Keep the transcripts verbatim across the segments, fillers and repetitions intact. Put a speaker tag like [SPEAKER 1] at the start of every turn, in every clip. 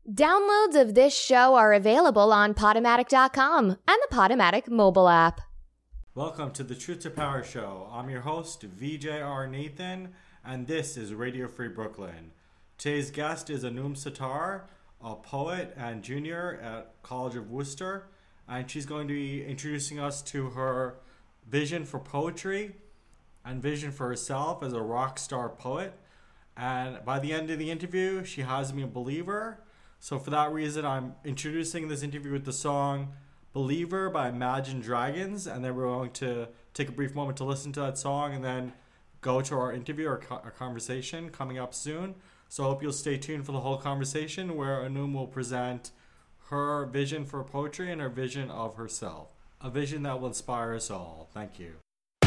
[SPEAKER 1] Downloads of this show are available on Podomatic dot com and the Podomatic mobile app.
[SPEAKER 2] Welcome to the Truth to Power Show. I'm your host, V J R Nathan, and this is Radio Free Brooklyn. Today's guest is Anum Sattar, a poet and junior at College of Worcester, and she's going to be introducing us to her vision for poetry and vision for herself as a rock star poet. And by the end of the interview, she has me a believer. So for that reason, I'm introducing this interview with the song Believer by Imagine Dragons, and then we're going to take a brief moment to listen to that song and then go to our interview or co- our conversation coming up soon. So I hope you'll stay tuned for the whole conversation where Anum will present her vision for poetry and her vision of herself. A vision that will inspire us all. Thank you.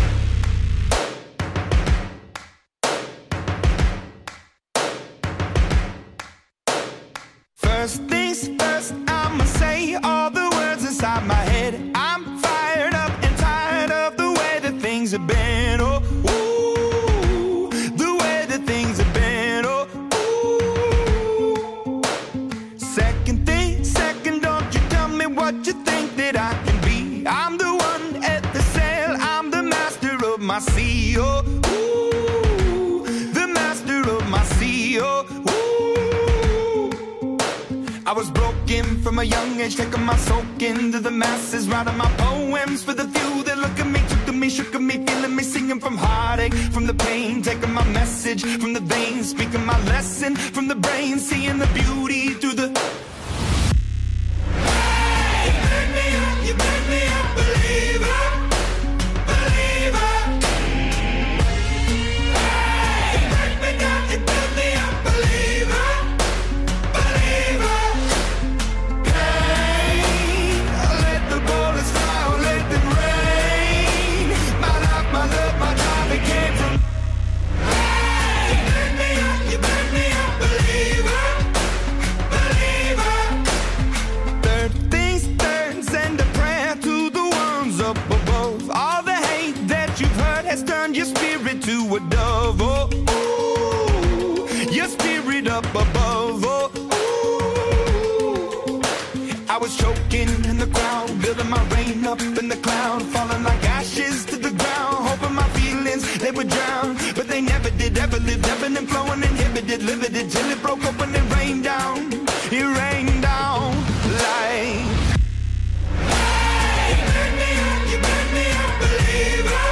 [SPEAKER 3] First things first, I'ma say all the words inside my head. I'm fired up and tired of the way that things have been. Oh, ooh, the way that things have been. Oh, ooh. Second thing, second, don't you tell me what you think that I can be. I'm the one at the sail, I'm the master of my sea. Oh, ooh, the master of my sea. Oh, ooh. I was broken from a young age, taking my soak into the masses, writing my poems for the few that look at me, took to me, shook at me, feeling me, singing from heartache, from the pain, taking my message from the veins, speaking my lesson from the brain, seeing the beauty through the... Hey, you burn me up, you burn me up, believer, believer. Hey, you burn me down, you burn me up, believer, believer. Has turned your spirit to a dove, oh, ooh, your spirit up above, oh, ooh. I was choking in the crowd, building my rain up in the cloud, falling like ashes to the ground, hoping my feelings, they would drown, but they never did, ever lived, ebbing and flowing, inhibited, limited, till it broke open and rained down, it rained down like... Hey, you burn me up, you burn me up, believer.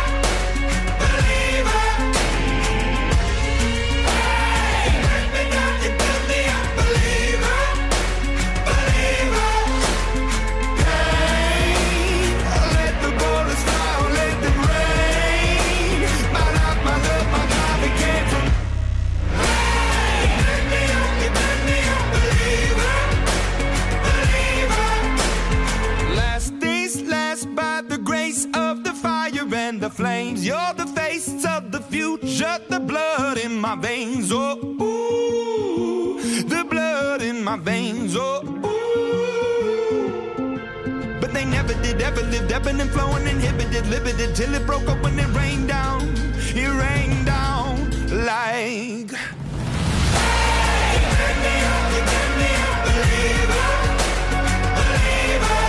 [SPEAKER 3] The flames, you're the face of the future, the blood in my veins, oh, ooh, the blood in my veins, oh, ooh. But they never did, ever lived, ebbing and flowing, inhibited, limited, till it broke up when it rained down, it rained down like... Hey, you burn me up, you burn me up, believer, believer.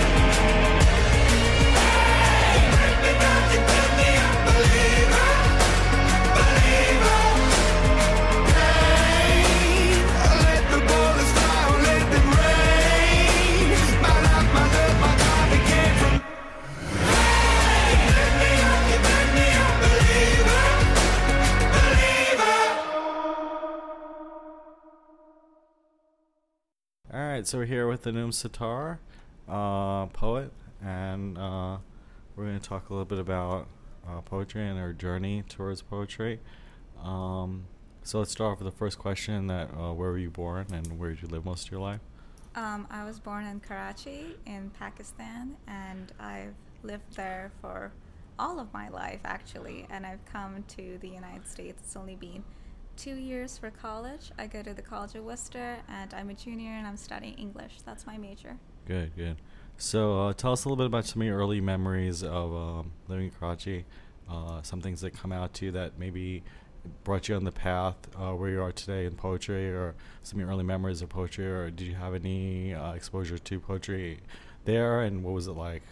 [SPEAKER 2] Alright, so we're here with Anum Sattar, uh, poet, and uh, we're going to talk a little bit about uh, poetry and our journey towards poetry. Um, so let's start off with the first question, that uh, where were you born and where did you live most of your life?
[SPEAKER 4] Um, I was born in Karachi in Pakistan, and I've lived there for all of my life, actually, and I've come to the United States. It's only been two years for college. I go to the College of Worcester, and I'm a junior, and I'm studying English. That's my major.
[SPEAKER 2] Good, good. So uh, tell us a little bit about some of your early memories of um, living in Karachi, uh, some things that come out to you that maybe brought you on the path uh, where you are today in poetry, or some of your early memories of poetry, or did you have any uh, exposure to poetry there, and what was it like?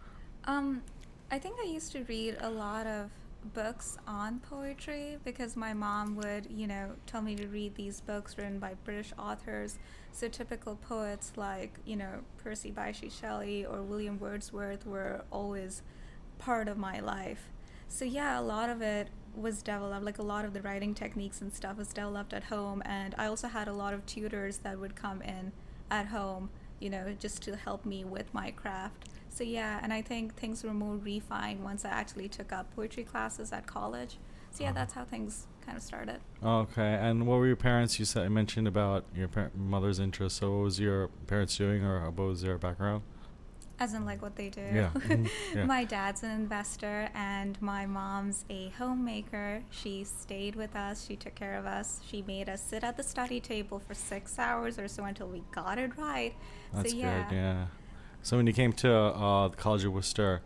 [SPEAKER 4] Um, I think I used to read a lot of books on poetry because my mom would, you know, tell me to read these books written by British authors. So typical poets like, you know, Percy Bysshe Shelley or William Wordsworth were always part of my life. So yeah, a lot of it was developed, like a lot of the writing techniques and stuff was developed at home. And I also had a lot of tutors that would come in at home, you know, just to help me with my craft. So yeah, and I think things were more refined once I actually took up poetry classes at college. So yeah, uh-huh. that's how things kind of started.
[SPEAKER 2] Okay, and what were your parents? You said you mentioned about your par- mother's interest. So what was your parents doing, or what was their background?
[SPEAKER 4] As in, like, what they do.
[SPEAKER 2] Yeah. Mm-hmm. Yeah.
[SPEAKER 4] My dad's an investor, and my mom's a homemaker. She stayed with us. She took care of us. She made us sit at the study table for six hours or so until we got it right.
[SPEAKER 2] That's
[SPEAKER 4] so, yeah.
[SPEAKER 2] good. Yeah. So when you came to uh, the College of Worcester,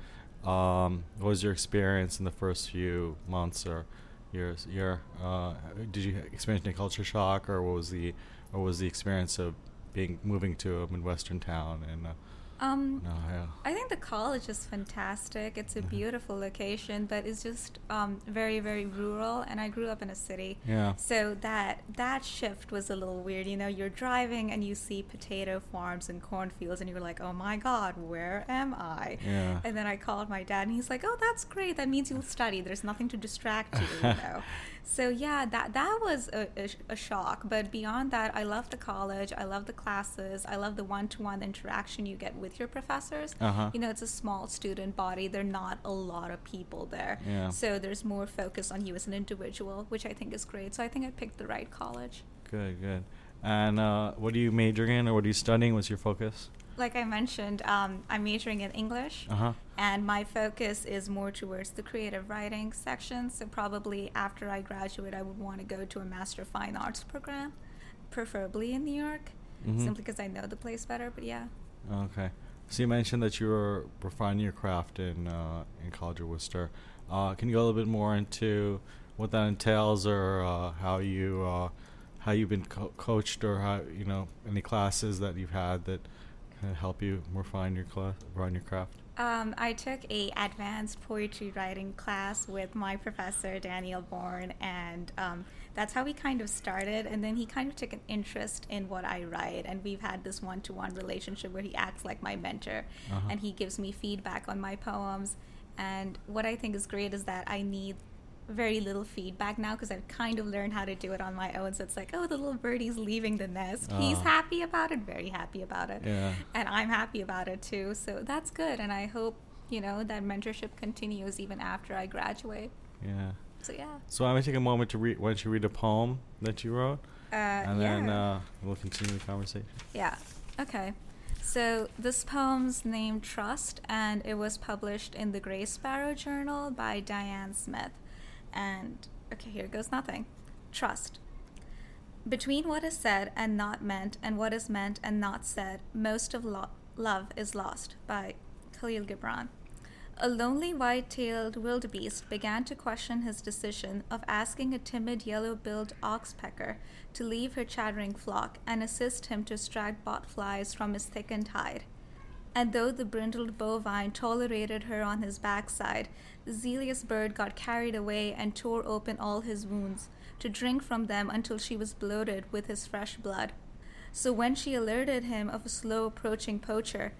[SPEAKER 2] um, what was your experience in the first few months or years? Year? Uh, did you experience any culture shock, or what was the, or was the experience of being moving to a Midwestern town? And uh,
[SPEAKER 4] Um,
[SPEAKER 2] no, yeah.
[SPEAKER 4] I think the college is fantastic. It's a
[SPEAKER 2] Mhm.
[SPEAKER 4] beautiful location, but it's just um, very, very rural, and I grew up in a city.
[SPEAKER 2] Yeah.
[SPEAKER 4] So that that shift was a little weird. You know, you're driving and you see potato farms and cornfields, and you're like, oh my God, where am I?
[SPEAKER 2] Yeah.
[SPEAKER 4] And then I called my dad, and he's like, oh, that's great. That means you'll study. There's nothing to distract you, you know. So yeah, that that was a, a, a shock. But beyond that, I love the college. I love the classes. I love the one-to-one interaction you get with your professors.
[SPEAKER 2] Uh-huh.
[SPEAKER 4] You know, it's a small student body. There are not a lot of people there.
[SPEAKER 2] Yeah.
[SPEAKER 4] So there's more focus on you as an individual, which I think is great. So I think I picked the right college.
[SPEAKER 2] Good, good. And uh, what are you majoring in, or what are you studying? What's your focus?
[SPEAKER 4] Like I mentioned, um, I'm majoring in English,
[SPEAKER 2] Uh-huh.
[SPEAKER 4] and my focus is more towards the creative writing section. So probably after I graduate, I would want to go to a Master of Fine Arts program, preferably in New York,
[SPEAKER 2] Mhm.
[SPEAKER 4] simply because I know the place better. But yeah.
[SPEAKER 2] Okay. So you mentioned that you were refining your craft in uh, in College of Worcester. Uh, can you go a little bit more into what that entails, or uh, how you uh, how you've been co- coached, or how, you know, any classes that you've had that kind of help you refine your class, refine your craft?
[SPEAKER 4] Um, I took a advanced poetry writing class with my professor, Daniel Bourne, and um, that's how we kind of started. And then he kind of took an interest in what I write, and we've had this one-to-one relationship where he acts like my mentor,
[SPEAKER 2] Uh-huh.
[SPEAKER 4] and he gives me feedback on my poems. And what I think is great is that I need very little feedback now, because I've kind of learned how to do it on my own. So it's like, oh, the little birdie's leaving the nest. He's
[SPEAKER 2] Oh.
[SPEAKER 4] happy about it, very happy about it.
[SPEAKER 2] Yeah.
[SPEAKER 4] And I'm happy about it too. So that's good. And I hope, you know, that mentorship continues even after I graduate.
[SPEAKER 2] Yeah.
[SPEAKER 4] So yeah.
[SPEAKER 2] So I'm going to take a moment to read. Why don't you read a poem that you wrote?
[SPEAKER 4] Uh,
[SPEAKER 2] and
[SPEAKER 4] yeah.
[SPEAKER 2] then uh, we'll continue the conversation.
[SPEAKER 4] Yeah. Okay. So this poem's named Trust, and it was published in the Gray Sparrow Journal by Diane Smith. And, okay, here goes nothing. Trust. Between what is said and not meant, and what is meant and not said, most of lo- love is lost, by Khalil Gibran. A lonely white-tailed wildebeest began to question his decision of asking a timid yellow-billed oxpecker to leave her chattering flock and assist him to extract botflies from his thickened hide. And though the brindled bovine tolerated her on his backside, the zealous bird got carried away and tore open all his wounds, to drink from them until she was bloated with his fresh blood. So when she alerted him of a slow approaching poacher,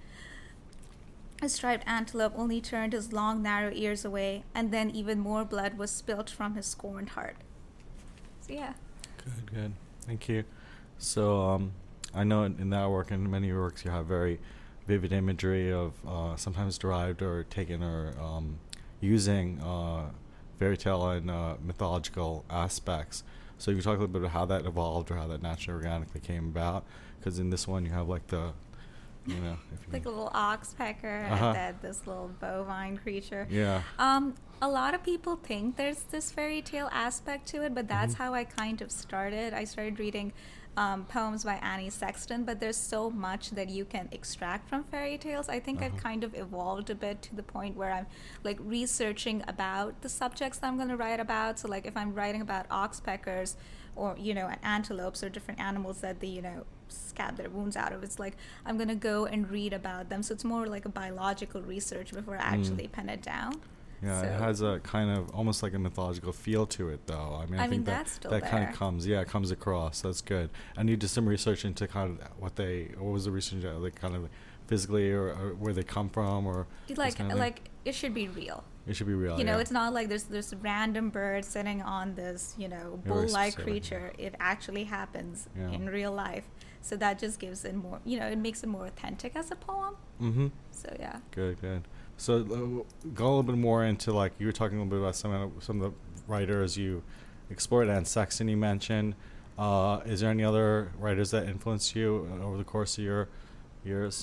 [SPEAKER 4] a striped antelope only turned his long narrow ears away, and then even more blood was spilt from his scorned heart. So yeah.
[SPEAKER 2] Good, good. Thank you. So um, I know in, in that work and in many of your works you have very vivid imagery of uh, sometimes derived or taken or um, using uh, fairy tale and uh, mythological aspects. So you can talk a little bit about how that evolved or how that naturally organically came about. Because in this one you have like the, you know, if you
[SPEAKER 4] Like a little oxpecker,
[SPEAKER 2] Uh-huh.
[SPEAKER 4] and then this little bovine creature.
[SPEAKER 2] yeah.
[SPEAKER 4] Um, a lot of people think there's this fairy tale aspect to it, but that's
[SPEAKER 2] Mhm.
[SPEAKER 4] how I kind of started. I started reading um, poems by Annie Sexton, but there's so much that you can extract from fairy tales. I think
[SPEAKER 2] Uh-huh.
[SPEAKER 4] I've kind of evolved a bit to the point where I'm like researching about the subjects that I'm going to write about. So like if I'm writing about oxpeckers or, you know, antelopes or different animals that they, you know, scab their wounds out of, it's like I'm going to go and read about them. So it's more like a biological research before I actually
[SPEAKER 2] Mm.
[SPEAKER 4] pen it down.
[SPEAKER 2] Yeah,
[SPEAKER 4] So-
[SPEAKER 2] it has a kind of almost like a mythological feel to it, though. I mean, I,
[SPEAKER 4] I
[SPEAKER 2] think
[SPEAKER 4] mean,
[SPEAKER 2] that
[SPEAKER 4] that's still
[SPEAKER 2] that kind
[SPEAKER 4] there.
[SPEAKER 2] of comes, yeah, it comes across. That's good. And you did some research into kind of what they, what was the research, uh, like kind of physically, or, or where they come from, or this
[SPEAKER 4] Like,
[SPEAKER 2] kind of thing?
[SPEAKER 4] like it should be real.
[SPEAKER 2] It should be real.
[SPEAKER 4] You know,
[SPEAKER 2] yeah.
[SPEAKER 4] it's not like there's there's a random bird sitting on this, you know,
[SPEAKER 2] Very
[SPEAKER 4] bull-like
[SPEAKER 2] specific,
[SPEAKER 4] creature. It actually happens
[SPEAKER 2] Yeah.
[SPEAKER 4] in real life. So that just gives it more, you know, it makes it more authentic as a poem.
[SPEAKER 2] Mm-hmm.
[SPEAKER 4] So yeah.
[SPEAKER 2] Good, good. So uh, go a little bit more into, like, you were talking a little bit about some of the, some of the writers you explored. Anne Sexton you mentioned. Uh, is there any other writers that influenced you uh, over the course of your years?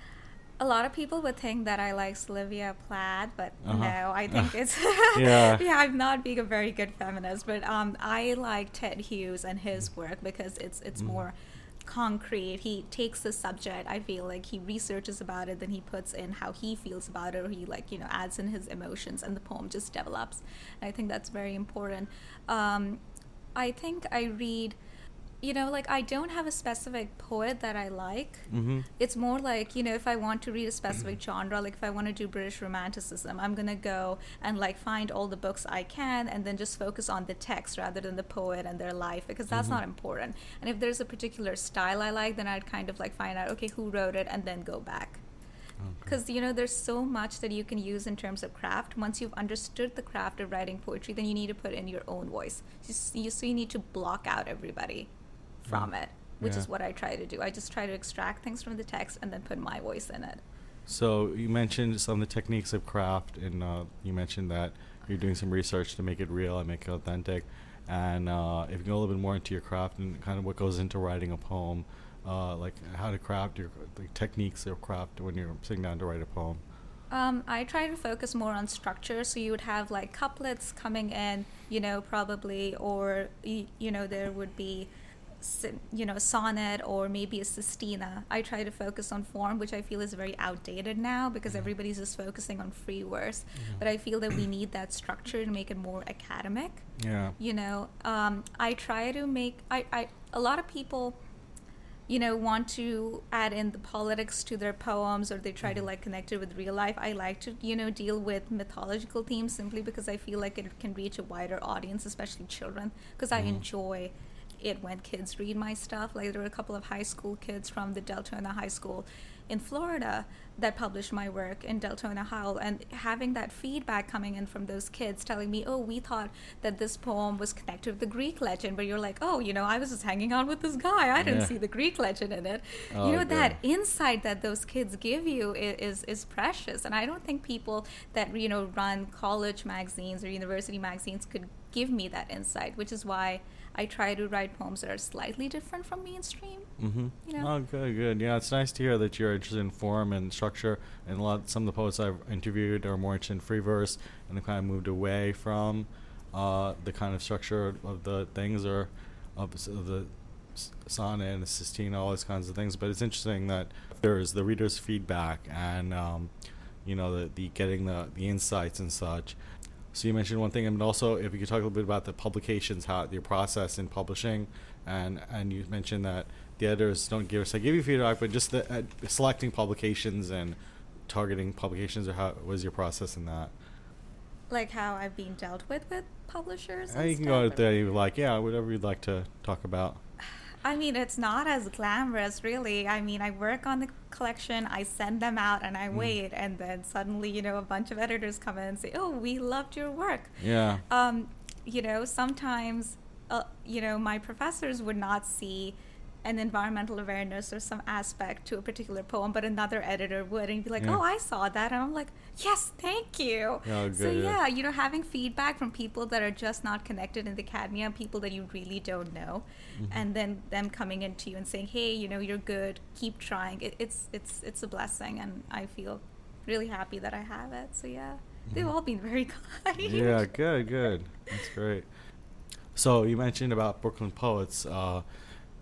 [SPEAKER 4] A lot of people would think that I like Sylvia Plath, but
[SPEAKER 2] Uh-huh.
[SPEAKER 4] no, I think it's
[SPEAKER 2] Yeah.
[SPEAKER 4] yeah. I'm not being a very good feminist, but um, I like Ted Hughes and his work because it's it's
[SPEAKER 2] Mhm.
[SPEAKER 4] more concrete. He takes the subject. I feel like he researches about it, then he puts in how he feels about it, or he like you know adds in his emotions, and the poem just develops. And I think that's very important. Um, I think I read. You know, like I don't have a specific poet that I like.
[SPEAKER 2] Mm-hmm.
[SPEAKER 4] It's more like, you know, if I want to read a specific genre, like if I want to do British Romanticism, I'm going to go and like find all the books I can and then just focus on the text rather than the poet and their life, because that's
[SPEAKER 2] Mhm.
[SPEAKER 4] not important. And if there's a particular style I like, then I'd kind of like find out, okay, who wrote it, and then go back. Because, you know, there's so much that you can use in terms of craft. Once you've understood the craft of writing poetry, then you need to put in your own voice. Just, you, so you need to block out everybody from
[SPEAKER 2] Mm.
[SPEAKER 4] it, which
[SPEAKER 2] Yeah.
[SPEAKER 4] is what I try to do. I just try to extract things from the text and then put my voice in it.
[SPEAKER 2] So you mentioned some of the techniques of craft, and uh, you mentioned that you're doing some research to make it real and make it authentic. And uh, if you go a little bit more into your craft and kind of what goes into writing a poem, uh, like how to craft your the techniques of craft when you're sitting down to write a poem.
[SPEAKER 4] Um, I try to focus more on structure, so you would have like couplets coming in, you know, probably, or y- you know, there would be, s- you know, a sonnet or maybe a sestina. I try to focus on form, which I feel is very outdated now because
[SPEAKER 2] Mhm.
[SPEAKER 4] everybody's just focusing on free verse.
[SPEAKER 2] Mhm.
[SPEAKER 4] But I feel that we need that structure to make it more academic.
[SPEAKER 2] Yeah.
[SPEAKER 4] You know, um, I try to make I, I a lot of people, you know, want to add in the politics to their poems, or they try to
[SPEAKER 2] Mhm.
[SPEAKER 4] like connect it with real life. I like to, you know, deal with mythological themes simply because I feel like it can reach a wider audience, especially children, because I
[SPEAKER 2] Mhm.
[SPEAKER 4] enjoy it when kids read my stuff. Like there were a couple of high school kids from the Deltona High School in Florida that published my work in Deltona Howell, and having that feedback coming in from those kids telling me, oh, we thought that this poem was connected with the Greek legend, but you're like, oh, you know, I was just hanging out with this guy, I didn't
[SPEAKER 2] Yeah.
[SPEAKER 4] see the Greek legend in it.
[SPEAKER 2] Oh,
[SPEAKER 4] you know, that
[SPEAKER 2] good.
[SPEAKER 4] insight that those kids give you is, is is precious, and I don't think people that, you know, run college magazines or university magazines could give me that insight, which is why I try to write poems that are slightly different from mainstream.
[SPEAKER 2] Mm-hmm.
[SPEAKER 4] You know?
[SPEAKER 2] Oh, good, good. Yeah, it's nice to hear that you're interested in form and structure. And a lot, some of the poets I've interviewed are more interested in free verse, and have kind of moved away from uh, the kind of structure of the things, or of s- of the s- sonnet and the sestina, all those kinds of things. But it's interesting that there's the reader's feedback, and um, you know, the, the getting the the insights and such. So you mentioned one thing, and also if you could talk a little bit about the publications, how your process in publishing, and and you mentioned that the editors don't give us, I give you feedback, but just the uh, selecting publications and targeting publications, or how was your process in that?
[SPEAKER 4] Like how I've been dealt with with publishers.
[SPEAKER 2] And
[SPEAKER 4] and
[SPEAKER 2] you can
[SPEAKER 4] stuff,
[SPEAKER 2] go
[SPEAKER 4] or-
[SPEAKER 2] out there, you like, yeah, whatever you'd like to talk about.
[SPEAKER 4] I mean, it's not as glamorous, really. I mean, I work on the collection, I send them out, and I
[SPEAKER 2] Mm.
[SPEAKER 4] wait, and then suddenly, you know, a bunch of editors come in and say, "Oh, we loved your work."
[SPEAKER 2] Yeah.
[SPEAKER 4] Um, you know, sometimes, uh, you know, my professors would not see an environmental awareness or some aspect to a particular poem, but another editor would, and be like,
[SPEAKER 2] Yeah.
[SPEAKER 4] "Oh, I saw that," and I'm like, "Yes, thank you."
[SPEAKER 2] Oh,
[SPEAKER 4] So
[SPEAKER 2] good, yeah.
[SPEAKER 4] yeah, you know, having feedback from people that are just not connected in the academia, people that you really don't know,
[SPEAKER 2] Mhm.
[SPEAKER 4] and then them coming into you and saying, "Hey, you know, you're good. Keep trying." It, it's it's it's a blessing, and I feel really happy that I have it. So yeah, they've
[SPEAKER 2] Mhm.
[SPEAKER 4] all been very kind.
[SPEAKER 2] Yeah, good, good. That's great. So you mentioned about Brooklyn Poets. Uh,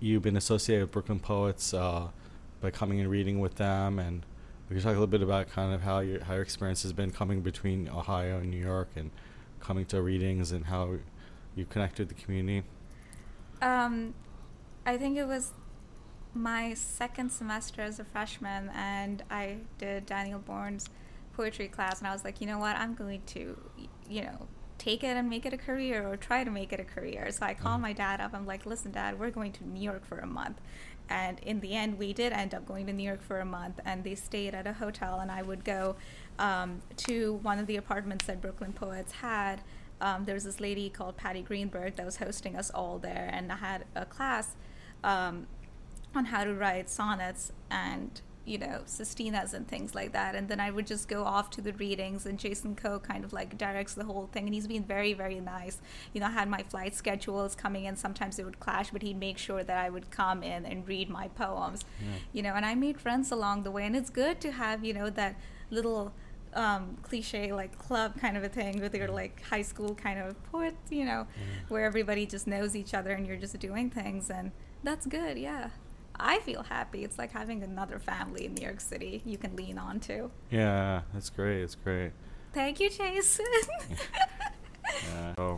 [SPEAKER 2] you've been associated with Brooklyn Poets uh, by coming and reading with them, and we can talk a little bit about kind of how your how your experience has been coming between Ohio and New York, and coming to readings, and how you connected with the community.
[SPEAKER 4] Um, I think it was my second semester as a freshman, and I did Daniel Bourne's poetry class, and I was like, you know what, I'm going to, you know, take it and make it a career, or try to make it a career. So I called my dad up. I'm like, listen, Dad, we're going to New York for a month. And in the end, we did end up going to New York for a month, and they stayed at a hotel, and I would go um, to one of the apartments that Brooklyn Poets had. Um, there was this lady called Patty Greenberg that was hosting us all there, and I had a class um, on how to write sonnets and, you know, sestinas and things like that. And then I would just go off to the readings, and Jason Coe kind of like directs the whole thing, and he's been very, very nice. You know, I had my flight schedules coming in. Sometimes it would clash, but he'd make sure that I would come in and read my poems. Yeah. You know, and I made friends along the way, and it's good to have, you know, that little um, cliche like club kind of a thing with your like high school kind of poets, you know, yeah. where everybody just knows each other and you're just doing things, and that's good. Yeah. I feel happy. It's like having another family in New York City you can lean on to.
[SPEAKER 2] Yeah, that's great. It's great.
[SPEAKER 4] Thank you, Jason.
[SPEAKER 2] yeah. Oh.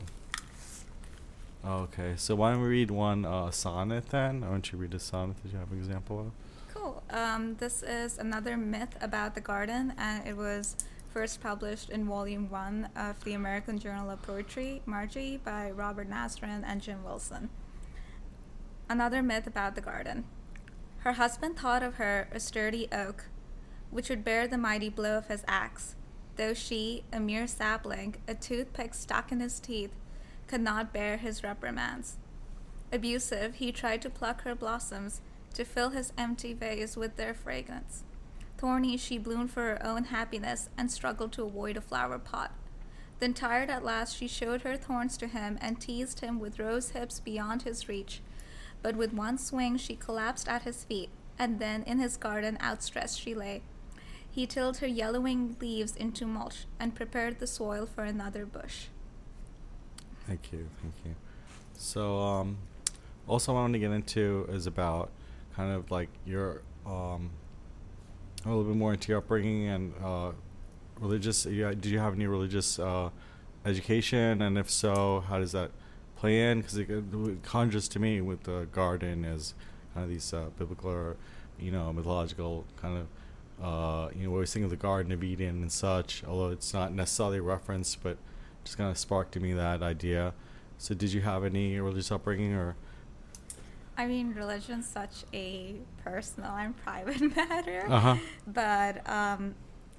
[SPEAKER 2] Okay, so why don't we read one uh, sonnet then? Why don't you read a sonnet that you have an example of?
[SPEAKER 4] Cool. Um, this is another myth about the garden, and it was first published in volume one of the American Journal of Poetry, Margie, by Robert Nastran and Jim Wilson. Another myth about the garden. Her husband thought of her a sturdy oak, which would bear the mighty blow of his axe, though she, a mere sapling, a toothpick stuck in his teeth, could not bear his reprimands. Abusive, he tried to pluck her blossoms, to fill his empty vase with their fragrance. Thorny, she bloomed for her own happiness and struggled to avoid a flower pot. Then, tired at last, she showed her thorns to him and teased him with rose hips beyond his reach. But with one swing she collapsed at his feet, and then in his garden outstretched she lay. He tilled her yellowing leaves into mulch and prepared the soil for another bush.
[SPEAKER 2] Thank you, thank you. So, um, also what I want to get into is about kind of like your, um, a little bit more into your upbringing and uh, religious. Yeah, did you have any religious uh, education, and if so, how does that play in? Because it, it conjures to me with the garden as kind of these uh, biblical or, you know, mythological kind of, uh, you know, we always think of the Garden of Eden and such, although it's not necessarily referenced, but just kind of sparked to me that idea. So did you have any religious upbringing? Or?
[SPEAKER 4] I mean, religion's such a personal and private matter,
[SPEAKER 2] uh-huh.
[SPEAKER 4] but um,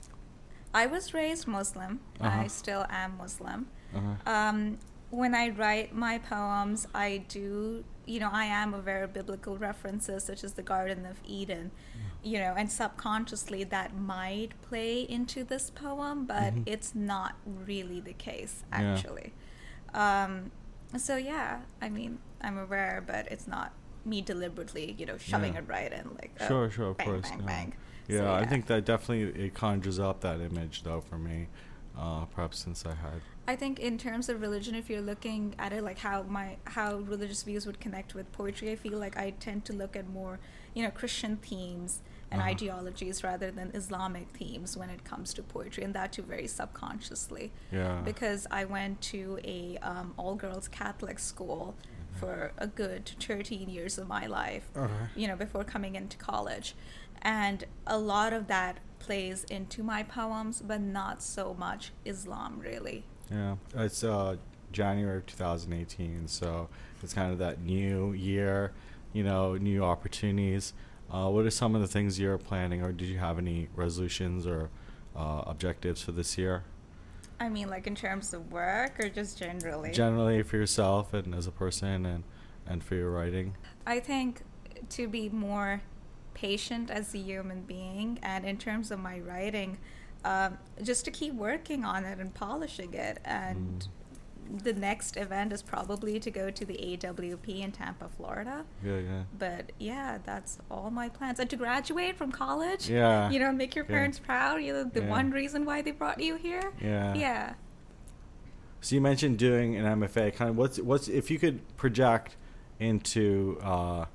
[SPEAKER 4] I was raised Muslim.
[SPEAKER 2] Uh-huh.
[SPEAKER 4] I still am Muslim.
[SPEAKER 2] Uh-huh.
[SPEAKER 4] Um, when I write my poems, I do, you know, I am aware of biblical references such as the Garden of Eden, mm. you know, and subconsciously that might play into this poem, but mm-hmm. it's not really the case, actually. Yeah. Um, so, yeah, I mean, I'm aware, but it's not me deliberately, you know, shoving
[SPEAKER 2] yeah.
[SPEAKER 4] it right in, like, oh,
[SPEAKER 2] sure, sure, of
[SPEAKER 4] bang,
[SPEAKER 2] course.
[SPEAKER 4] bang,
[SPEAKER 2] yeah.
[SPEAKER 4] bang.
[SPEAKER 2] Yeah,
[SPEAKER 4] so, yeah,
[SPEAKER 2] I think that definitely it conjures up that image, though, for me, uh, perhaps since I had...
[SPEAKER 4] I think in terms of religion, if you're looking at it like how my how religious views would connect with poetry, I feel like I tend to look at more, you know, Christian themes and uh-huh. ideologies rather than Islamic themes when it comes to poetry, and that too very subconsciously.
[SPEAKER 2] Yeah.
[SPEAKER 4] Because I went to a um, all-girls Catholic school mm-hmm. for a good thirteen years of my life,
[SPEAKER 2] uh-huh.
[SPEAKER 4] you know, before coming into college. And a lot of that plays into my poems, but not so much Islam, really.
[SPEAKER 2] Yeah, it's uh, January two thousand eighteen, so it's kind of that new year, you know, new opportunities. Uh, what are some of the things you're planning, or did you have any resolutions or uh, objectives for this year?
[SPEAKER 4] I mean, like in terms of work, or just generally?
[SPEAKER 2] Generally for yourself and as a person, and, and for your writing.
[SPEAKER 4] I think to be more patient as a human being, and in terms of my writing, Um, just to keep working on it and polishing it. And mm. the next event is probably to go to the A W P in Tampa, Florida.
[SPEAKER 2] Yeah, yeah.
[SPEAKER 4] But yeah, that's all my plans. And to graduate from college,
[SPEAKER 2] yeah.
[SPEAKER 4] you know, make your
[SPEAKER 2] yeah.
[SPEAKER 4] parents proud. You know, the
[SPEAKER 2] yeah.
[SPEAKER 4] one reason why they brought you here.
[SPEAKER 2] Yeah.
[SPEAKER 4] Yeah.
[SPEAKER 2] So you mentioned doing an M F A. Kind of what's what's if you could project into uh,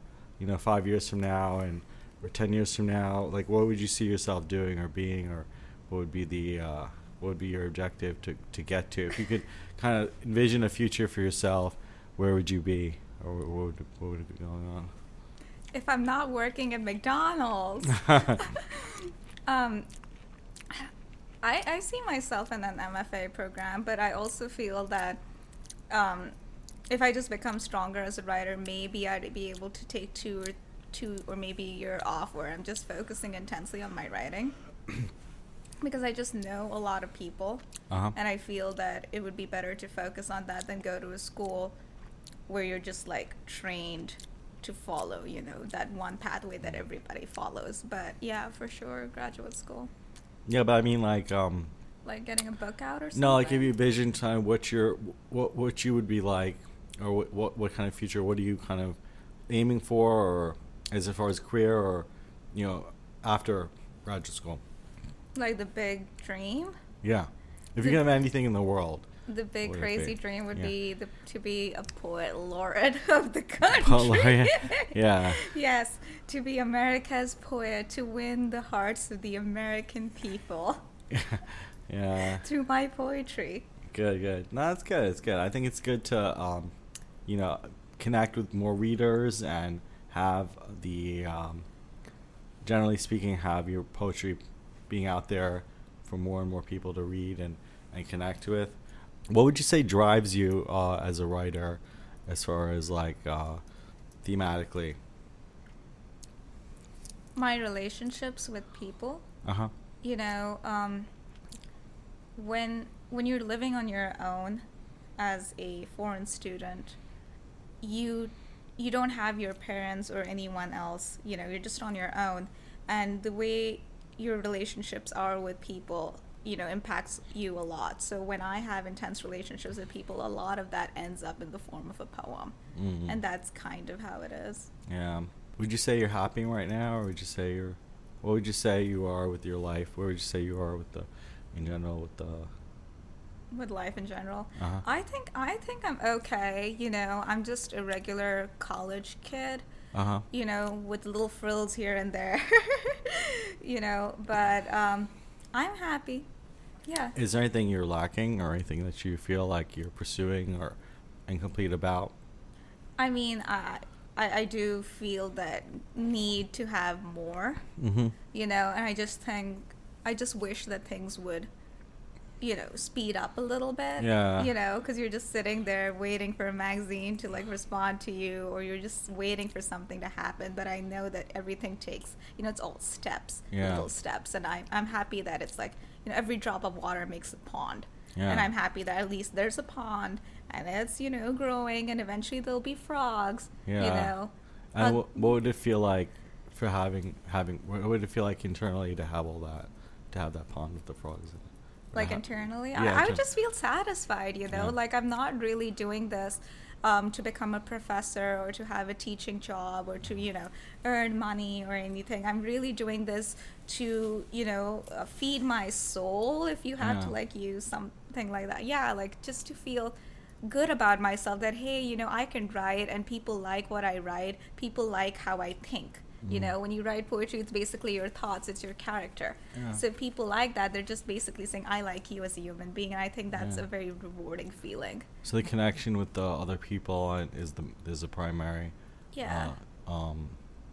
[SPEAKER 2] you know, five years from now and or ten years from now, like what would you see yourself doing or being, or what would be the uh, what would be your objective to, to get to? If you could kind of envision a future for yourself, where would you be, or what would, what would be going on?
[SPEAKER 4] If I'm not working at McDonald's, um, I, I see myself in an M F A program, but I also feel that um, if I just become stronger as a writer, maybe I'd be able to take two or two or maybe a year off where I'm just focusing intensely on my writing. Because I just know a lot of people,
[SPEAKER 2] uh-huh.
[SPEAKER 4] and I feel that it would be better to focus on that than go to a school where you're just like trained to follow, you know, that one pathway that everybody follows. But yeah, for sure, graduate school.
[SPEAKER 2] Yeah, but I mean, like, um,
[SPEAKER 4] like getting a book out or something.
[SPEAKER 2] no, like if you vision time, what your what what you would be like, or what what, what kind of future, what are you kind of aiming for, or as far as career, or you know, after graduate school?
[SPEAKER 4] Like the big dream.
[SPEAKER 2] Yeah, if
[SPEAKER 4] The-
[SPEAKER 2] you can have anything in the world.
[SPEAKER 4] The big
[SPEAKER 2] What would it
[SPEAKER 4] crazy
[SPEAKER 2] be?
[SPEAKER 4] dream would
[SPEAKER 2] Yeah.
[SPEAKER 4] be the, to be a poet laureate of the country.
[SPEAKER 2] Poet laureate, yeah.
[SPEAKER 4] Yes, to be America's poet, to win the hearts of the American people
[SPEAKER 2] Yeah,
[SPEAKER 4] through my poetry.
[SPEAKER 2] good, good. No, it's good. It's good. I think it's good to, um, you know, connect with more readers and have the, um, generally speaking, have your poetry being out there for more and more people to read and, and connect with. What would you say drives you uh, as a writer, as far as like uh, thematically?
[SPEAKER 4] My relationships with people.
[SPEAKER 2] Uh huh.
[SPEAKER 4] You know, um, when when you're living on your own as a foreign student, you you don't have your parents or anyone else. You know, you're just on your own, and the way your relationships are with people, you know, impacts you a lot. So when I have intense relationships with people, a lot of that ends up in the form of a poem.
[SPEAKER 2] Mm-hmm.
[SPEAKER 4] And that's kind of how it is.
[SPEAKER 2] Yeah. Would you say you're happy right now, or would you say you're? What would you say you are with your life? Where would you say you are with the, in general, with the?
[SPEAKER 4] With life in general.
[SPEAKER 2] Uh-huh.
[SPEAKER 4] I think I think I'm okay. You know, I'm just a regular college kid.
[SPEAKER 2] Uh huh.
[SPEAKER 4] You know, with little frills here and there. You know, but um, I'm happy. Yeah.
[SPEAKER 2] Is there anything you're lacking, or anything that you feel like you're pursuing or incomplete about?
[SPEAKER 4] I mean, I, I I do feel that need to have more.
[SPEAKER 2] Mm-hmm.
[SPEAKER 4] You know, and I just think I just wish that things would, you know, speed up a little bit.
[SPEAKER 2] Yeah.
[SPEAKER 4] You know, because you're just sitting there waiting for a magazine to like respond to you, or you're just waiting for something to happen. But I know that everything takes, you know, it's all steps,
[SPEAKER 2] Yeah.
[SPEAKER 4] little steps, and I I'm happy that it's like, you know, every drop of water makes a pond.
[SPEAKER 2] Yeah.
[SPEAKER 4] And I'm happy that at least there's a pond, and it's, you know, growing, and eventually there'll be frogs.
[SPEAKER 2] Yeah.
[SPEAKER 4] You know.
[SPEAKER 2] And
[SPEAKER 4] Uh,
[SPEAKER 2] what, what would it feel like for having having? What would it feel like internally to have all that, to have that pond with the frogs in it?
[SPEAKER 4] Like
[SPEAKER 2] Uh,
[SPEAKER 4] internally,
[SPEAKER 2] yeah,
[SPEAKER 4] I, I would
[SPEAKER 2] inter-
[SPEAKER 4] just feel satisfied, you know.
[SPEAKER 2] Yeah.
[SPEAKER 4] Like I'm not really doing this um, to become a professor or to have a teaching job or to, you know, earn money or anything. I'm really doing this to, you know, uh, feed my soul, if you have
[SPEAKER 2] Yeah.
[SPEAKER 4] to like use something like that. Yeah, like just to feel good about myself that, hey, you know, I can write and people like what I write. People like how I think. You
[SPEAKER 2] Mm.
[SPEAKER 4] know, when you write poetry, it's basically your thoughts, it's your character.
[SPEAKER 2] Yeah.
[SPEAKER 4] So if people like that, they're just basically saying, I like you as a human being. And I think that's
[SPEAKER 2] Yeah.
[SPEAKER 4] a very rewarding feeling.
[SPEAKER 2] So the connection with the other people and is the is the primary,
[SPEAKER 4] Yeah.
[SPEAKER 2] uh, um,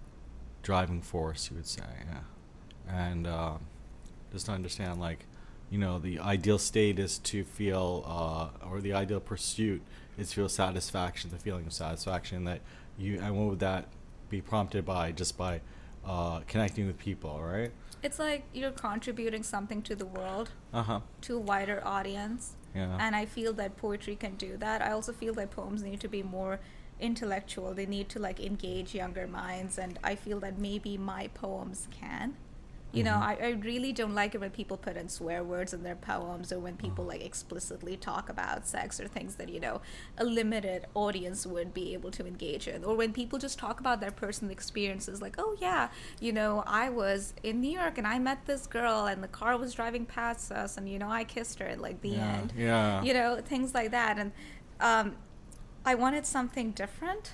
[SPEAKER 2] driving force, you would say, yeah. And uh, just to understand, like, you know, the ideal state is to feel, uh, or the ideal pursuit is to feel satisfaction, the feeling of satisfaction that you, and what would that be prompted by? Just by uh, connecting with people, right?
[SPEAKER 4] It's like you're contributing something to the world,
[SPEAKER 2] Uh huh.
[SPEAKER 4] to a wider audience.
[SPEAKER 2] Yeah.
[SPEAKER 4] And I feel that poetry can do that. I also feel that poems need to be more intellectual. They need to like engage younger minds. And I feel that maybe my poems can. You know,
[SPEAKER 2] Mhm.
[SPEAKER 4] I, I really don't like it when people put in swear words in their poems, or when people like explicitly talk about sex or things that, you know, a limited audience would be able to engage in. Or when people just talk about their personal experiences, like, oh yeah, you know, I was in New York and I met this girl and the car was driving past us and, you know, I kissed her at like the
[SPEAKER 2] Yeah,
[SPEAKER 4] end.
[SPEAKER 2] yeah.
[SPEAKER 4] You know, things like that. And um, I wanted something different.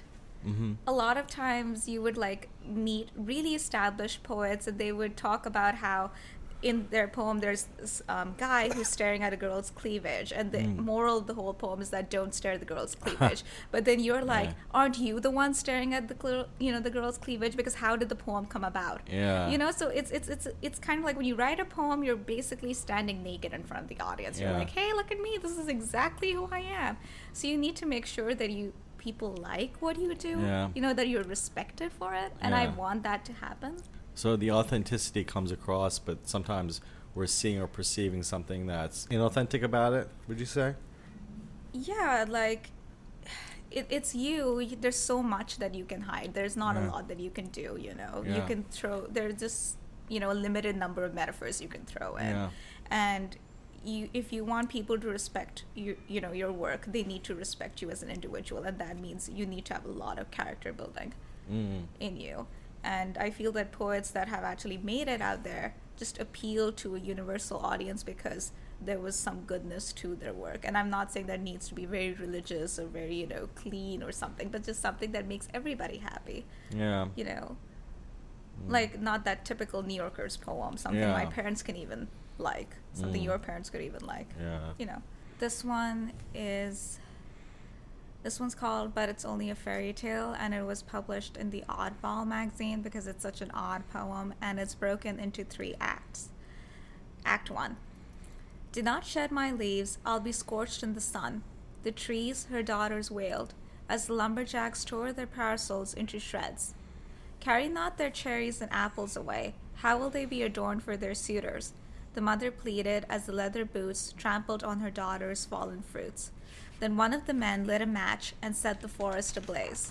[SPEAKER 2] Mm-hmm.
[SPEAKER 4] A lot of times you would like meet really established poets, and they would talk about how in their poem there's this um, guy who's staring at a girl's cleavage, and the
[SPEAKER 2] Mm.
[SPEAKER 4] moral of the whole poem is that don't stare at the girl's cleavage. But then you're like,
[SPEAKER 2] Yeah.
[SPEAKER 4] aren't you the one staring at the cl- you know the girl's cleavage? Because how did the poem come about?
[SPEAKER 2] Yeah.
[SPEAKER 4] You know, so it's it's it's it's kind of like when you write a poem, you're basically standing naked in front of the audience. You're
[SPEAKER 2] Yeah.
[SPEAKER 4] like, hey, look at me, this is exactly who I am. So you need to make sure that you people like what you do.
[SPEAKER 2] Yeah.
[SPEAKER 4] You know, that you're respected for it, and I
[SPEAKER 2] Yeah.
[SPEAKER 4] want that to happen.
[SPEAKER 2] So the authenticity comes across, but sometimes we're seeing or perceiving something that's inauthentic about it, would you say?
[SPEAKER 4] Yeah, like it, it's you. There's so much that you can hide. There's not
[SPEAKER 2] Yeah.
[SPEAKER 4] a lot that you can do, you know.
[SPEAKER 2] Yeah.
[SPEAKER 4] You can throw, there's just, you know, a limited number of metaphors you can throw in.
[SPEAKER 2] Yeah.
[SPEAKER 4] And you, if you want people to respect you, you know, your work, they need to respect you as an individual, and that means you need to have a lot of character building
[SPEAKER 2] Mm.
[SPEAKER 4] in you. And I feel that poets that have actually made it out there just appeal to a universal audience because there was some goodness to their work. And I'm not saying that needs to be very religious or very, you know, clean or something, but just something that makes everybody happy,
[SPEAKER 2] Yeah.
[SPEAKER 4] you know. Like, not that typical New Yorker's poem, something
[SPEAKER 2] Yeah.
[SPEAKER 4] my parents can even like, something
[SPEAKER 2] Mm.
[SPEAKER 4] your parents could even like.
[SPEAKER 2] Yeah.
[SPEAKER 4] You know. This one is... This one's called But It's Only a Fairy Tale, and it was published in the Oddball magazine because it's such an odd poem, and it's broken into three acts. Act one. Do not shed my leaves, I'll be scorched in the sun. The trees, her daughters wailed, as the lumberjacks tore their parasols into shreds. Carry not their cherries and apples away, how will they be adorned for their suitors? The mother pleaded as the leather boots trampled on her daughter's fallen fruits. Then one of the men lit a match and set the forest ablaze.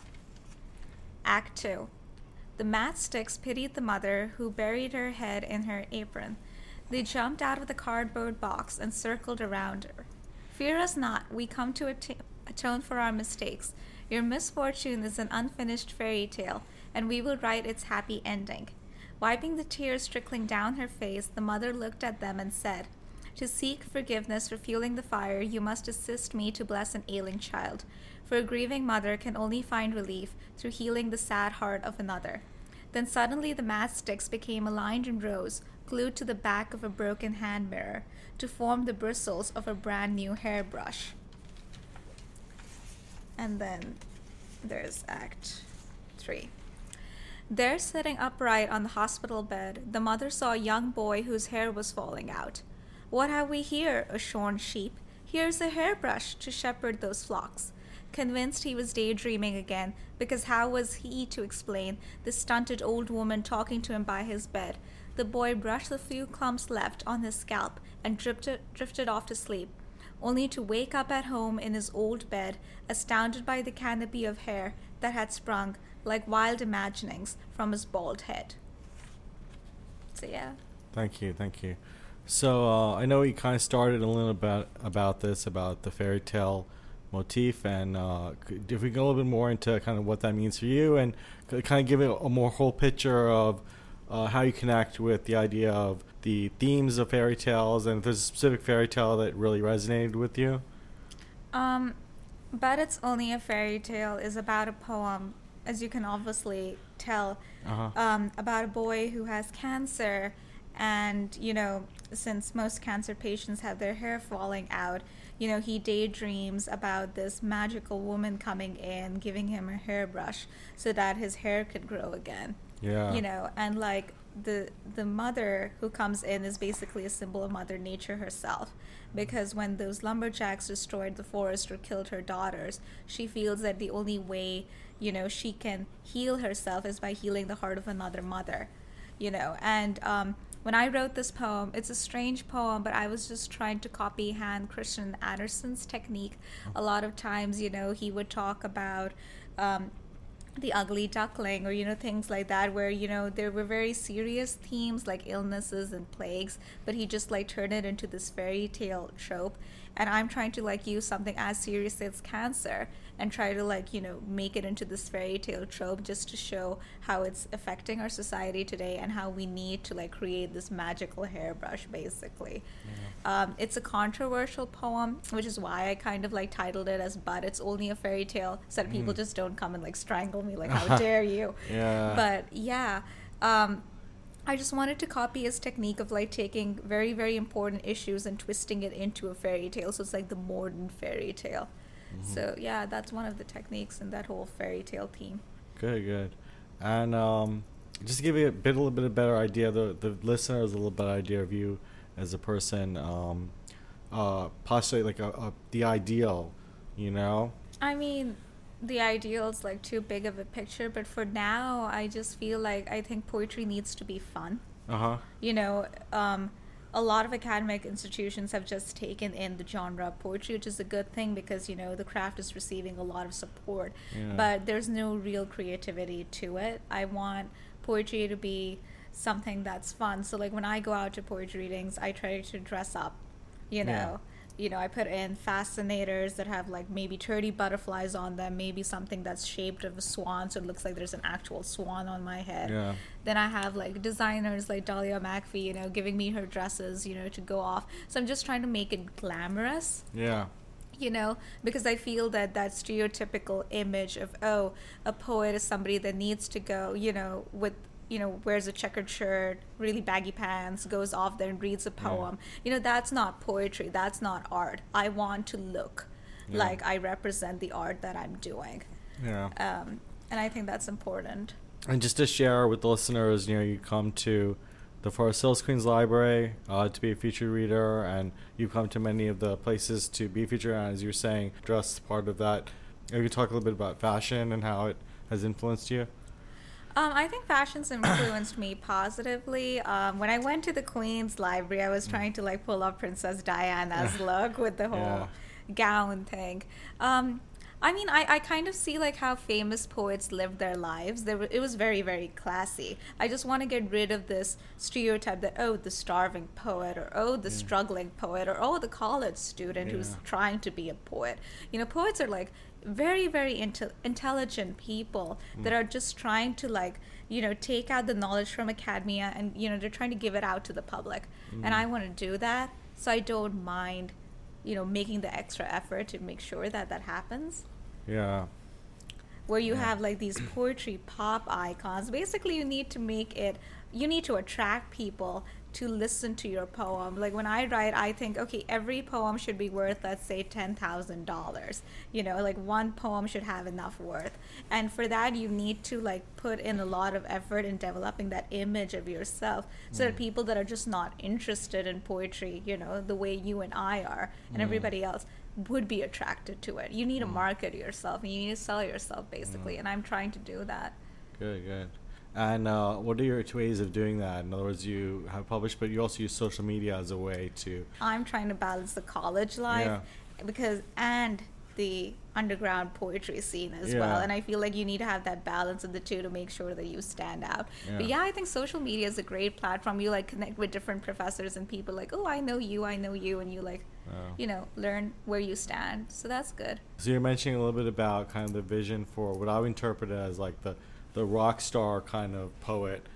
[SPEAKER 4] Act two. The matchsticks pitied the mother, who buried her head in her apron. They jumped out of the cardboard box and circled around her. Fear us not, we come to at- atone for our mistakes. Your misfortune is an unfinished fairy tale, and we will write its happy ending. Wiping the tears trickling down her face, the mother looked at them and said, to seek forgiveness for fueling the fire, you must assist me to bless an ailing child. For a grieving mother can only find relief through healing the sad heart of another. Then suddenly the matchsticks became aligned in rows, glued to the back of a broken hand mirror, to form the bristles of a brand new hairbrush. And then there's Act three. There, sitting upright on the hospital bed, the mother saw a young boy whose hair was falling out. What have we here? A shorn sheep. Here's a hairbrush to shepherd those flocks. Convinced he was daydreaming again, because how was he to explain the stunted old woman talking to him by his bed? The boy brushed the few clumps left on his scalp and drifted, drifted off to sleep, only to wake up at home in his old bed, astounded by the canopy of hair that had sprung like wild imaginings from his bald head. So yeah.
[SPEAKER 2] Thank you, thank you. So uh, I know you kind of started a little about about this, about the fairy tale motif, and uh, could- if we go a little bit more into kind of what that means for you, and kind of give it a more whole picture of uh, how you connect with the idea of the themes of fairy tales, and if there's a specific fairy tale that really resonated with you.
[SPEAKER 4] Um, But It's Only a Fairy Tale is about a poem, as you can obviously tell,
[SPEAKER 2] Uh-huh.
[SPEAKER 4] um, about a boy who has cancer. And, you know, since most cancer patients have their hair falling out, you know, he daydreams about this magical woman coming in, giving him a hairbrush so that his hair could grow again.
[SPEAKER 2] Yeah.
[SPEAKER 4] You know, and like the the mother who comes in is basically a symbol of Mother Nature herself, because when those lumberjacks destroyed the forest or killed her daughters, she feels that the only way, you know, she can heal herself is by healing the heart of another mother, you know. And um when I wrote this poem, it's a strange poem, but I was just trying to copy Hans Christian Andersen's technique. A lot of times, you know, he would talk about um, the ugly duckling, or, you know, things like that, where, you know, there were very serious themes like illnesses and plagues, but he just like turned it into this fairy tale trope. and I'm trying to like use something as serious as cancer and try to like, you know, make it into this fairy tale trope just to show how it's affecting our society today and how we need to like create this magical hairbrush basically. Yeah. Um, it's a controversial poem, which is why I kind of like titled it as But It's Only a Fairy Tale, so that mm. people just don't come and like strangle me like, how dare you.
[SPEAKER 2] Yeah.
[SPEAKER 4] But yeah, um, I just wanted to copy his technique of like taking very, very important issues and twisting it into a fairy tale. So it's like the modern fairy tale. Mm-hmm. So yeah, that's one of the techniques in that whole fairy tale theme.
[SPEAKER 2] Good, good. And um, just to give you a bit, a little bit of better idea, the the listeners a little better idea of you as a person, um, uh, possibly like a, a the ideal, you know.
[SPEAKER 4] I mean, the ideal is like too big of a picture, but for now I just feel like I think poetry needs to be fun.
[SPEAKER 2] Uh-huh.
[SPEAKER 4] You know, um, a lot of academic institutions have just taken in the genre of poetry, which is a good thing because, you know, the craft is receiving a lot of support, yeah. but there's no real creativity to it. I want poetry to be something that's fun. So like when I go out to poetry readings, I try to dress up, you know. Yeah. You know, I put in fascinators that have like maybe thirty butterflies on them, maybe something that's shaped of a swan, so it looks like there's an actual swan on my head.
[SPEAKER 2] Yeah.
[SPEAKER 4] Then I have like designers like Dahlia McPhee, you know, giving me her dresses, you know, to go off. So I'm just trying to make it glamorous.
[SPEAKER 2] Yeah.
[SPEAKER 4] You know, because I feel that that stereotypical image of, oh, a poet is somebody that needs to go, you know, with, you know, wears a checkered shirt, really baggy pants, goes off there and reads a poem. Yeah. You know, that's not poetry. That's not art. I want to look yeah. like I represent the art that I'm doing.
[SPEAKER 2] Yeah.
[SPEAKER 4] Um, and I think that's important.
[SPEAKER 2] And just to share with the listeners, you know, you come to the Forest Hills Queens Library uh, to be a featured reader, and you come to many of the places to be featured, and as you're saying, dress part of that. You could talk a little bit about fashion and how it has influenced you.
[SPEAKER 4] Um, I think fashion's influenced me positively. Um, when I went to the Queen's Library, I was trying to like pull up Princess Diana's look with the whole yeah. gown thing. Um, I mean, I, I kind of see like how famous poets lived their lives. They were, it was very, very classy. I just want to get rid of this stereotype that, oh, the starving poet, or oh, the yeah. struggling poet, or oh, the college student yeah. who's trying to be a poet. You know, poets are like very, very inte- intelligent people mm. that are just trying to like, you know, take out the knowledge from academia and, you know, they're trying to give it out to the public. Mm. And I want to do that. So I don't mind, you know, making the extra effort to make sure that that happens.
[SPEAKER 2] Yeah.
[SPEAKER 4] Where you yeah. have like these poetry pop icons. Basically, you need to make it, you need to attract people to listen to your poem. Like when I write, I think, okay, every poem should be worth, let's say, ten thousand dollars. You know, like one poem should have enough worth. And for that, you need to like put in a lot of effort in developing that image of yourself so mm. that people that are just not interested in poetry, you know, the way you and I are and mm. everybody else, would be attracted to it. You need to market yourself and you need to sell yourself basically, mm. and I'm trying to do that.
[SPEAKER 2] Good, good. And uh, what are your two ways of doing that? In other words, you have published, but you also use social media as a way to...
[SPEAKER 4] I'm trying to balance the college life yeah. because and the underground poetry scene as yeah. well, and I feel like you need to have that balance of the two to make sure that you stand out. Yeah. But yeah, I think social media is a great platform. You like connect with different professors and people like, oh, I know you, I know you, and you like, oh. you know, learn where you stand. So that's good.
[SPEAKER 2] So you're mentioning a little bit about kind of the vision for what I would interpret as like the the rock star kind of poet,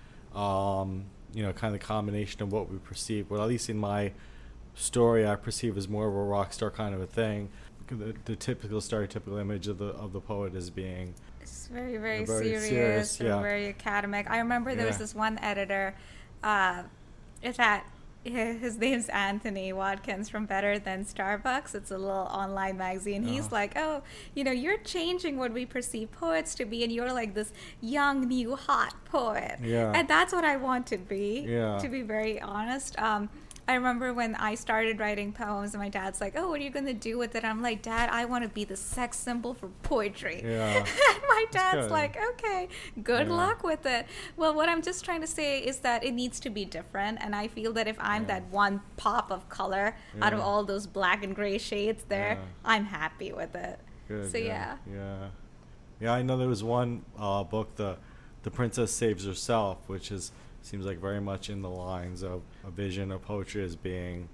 [SPEAKER 2] um, you know, kind of the combination of what we perceive. Well, at least in my story, I perceive as more of a rock star kind of a thing. The, the typical stereotypical image of the of the poet as being
[SPEAKER 4] it's very very,
[SPEAKER 2] very
[SPEAKER 4] serious,
[SPEAKER 2] serious
[SPEAKER 4] and
[SPEAKER 2] yeah.
[SPEAKER 4] very academic. I remember there
[SPEAKER 2] yeah.
[SPEAKER 4] was this one editor, uh, it's at his name's Anthony Watkins from Better Than Starbucks. It's a little online magazine. Uh-huh. He's like, oh, you know, you're changing what we perceive poets to be, and you're like this young, new, hot poet.
[SPEAKER 2] Yeah.
[SPEAKER 4] And that's what I want to be,
[SPEAKER 2] yeah.
[SPEAKER 4] to be very honest. Um, I remember when I started writing poems and my dad's like, oh, what are you going to do with it? I'm like, Dad, I want to be the sex symbol for poetry.
[SPEAKER 2] Yeah.
[SPEAKER 4] And my dad's
[SPEAKER 2] good.
[SPEAKER 4] like, okay, good
[SPEAKER 2] yeah.
[SPEAKER 4] luck with it. Well, what I'm just trying to say is that it needs to be different. And I feel that if I'm
[SPEAKER 2] yeah.
[SPEAKER 4] that one pop of color yeah. out of all those black and gray shades there,
[SPEAKER 2] yeah.
[SPEAKER 4] I'm happy with it.
[SPEAKER 2] Good,
[SPEAKER 4] so,
[SPEAKER 2] good.
[SPEAKER 4] yeah.
[SPEAKER 2] Yeah. Yeah, I know there was one uh, book, the The Princess Saves Herself, which is seems like very much in the lines of a vision of poetry as being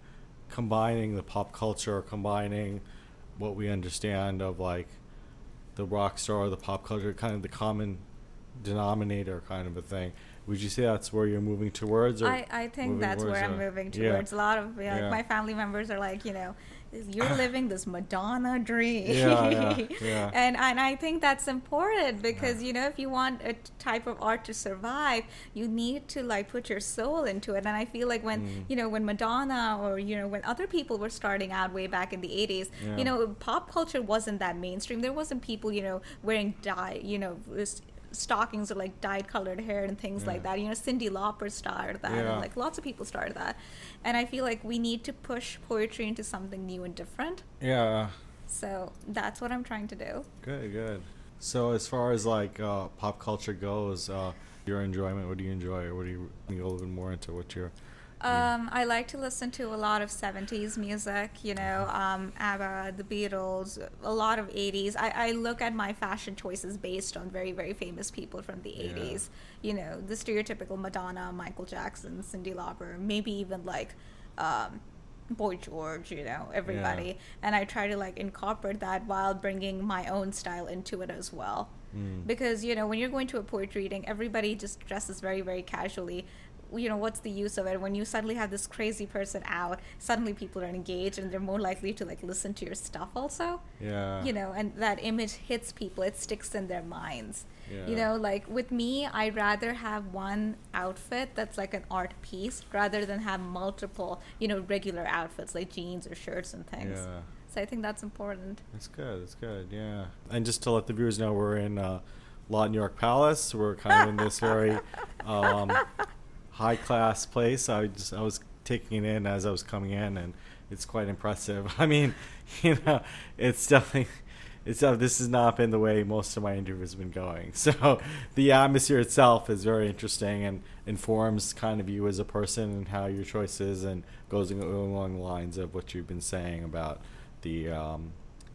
[SPEAKER 2] combining the pop culture, combining what we understand of like the rock star, the pop culture, kind of the common denominator kind of a thing. Would you say that's where you're moving towards? Or
[SPEAKER 4] I, I think that's where I'm
[SPEAKER 2] a,
[SPEAKER 4] moving towards.
[SPEAKER 2] Yeah.
[SPEAKER 4] A lot of like,
[SPEAKER 2] yeah.
[SPEAKER 4] my family members are like, you know, you're living this Madonna dream.
[SPEAKER 2] Yeah, yeah, yeah.
[SPEAKER 4] and, and I think that's important because, yeah. you know, if you want a type of art to survive, you need to like put your soul into it. And I feel like when, mm. you know, when Madonna or, you know, when other people were starting out way back in the eighties, yeah. you know, pop culture wasn't that mainstream. There wasn't people, you know, wearing dye, you know, stockings or like dyed colored hair and things yeah. like that. You know, Cyndi Lauper started that, yeah. and like lots of people started that. And I feel like we need to push poetry into something new and different.
[SPEAKER 2] Yeah.
[SPEAKER 4] So that's what I'm trying to do.
[SPEAKER 2] Good, good. So as far as like uh, pop culture goes, uh, your enjoyment, what do you enjoy, or what do you, you go a little bit more into what you're?
[SPEAKER 4] Um, I like to listen to a lot of seventies music, you know, um, ABBA, the Beatles, a lot of eighties. I, I look at my fashion choices based on very, very famous people from the yeah. eighties. You know, the stereotypical Madonna, Michael Jackson, Cyndi Lauper, maybe even like um, Boy George, you know, everybody. Yeah. And I try to like incorporate that while bringing my own style into it as well. Mm. Because, you know, when you're going to a poetry reading, everybody just dresses very, very casually. You know, what's the use of it when you suddenly have this crazy person out? Suddenly people are engaged and they're more likely to like listen to your stuff also.
[SPEAKER 2] Yeah.
[SPEAKER 4] You know, and that image hits people. It sticks in their minds.
[SPEAKER 2] Yeah.
[SPEAKER 4] You know, like with me, I'd rather have one outfit that's like an art piece rather than have multiple, you know, regular outfits like jeans or shirts and things.
[SPEAKER 2] Yeah.
[SPEAKER 4] So I think that's important.
[SPEAKER 2] That's good. That's good. Yeah. And just to let the viewers know, we're in uh, Lot New York Palace. We're kind of in this very um, high class place. I just I was taking it in as I was coming in, and it's quite impressive. I mean, you know, it's definitely it's uh, this has not been the way most of my interviews have been going. So the atmosphere itself is very interesting and informs kind of you as a person and how your choices, and goes along the lines of what you've been saying about the um,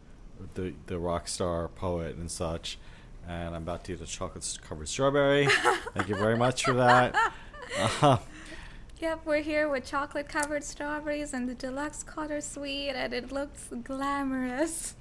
[SPEAKER 2] the the rock star poet and such. And I'm about to eat a chocolate covered strawberry. Thank you very much for that. Uh,
[SPEAKER 4] Yep, we're here with chocolate covered strawberries and the deluxe cutter sweet, and it looks glamorous.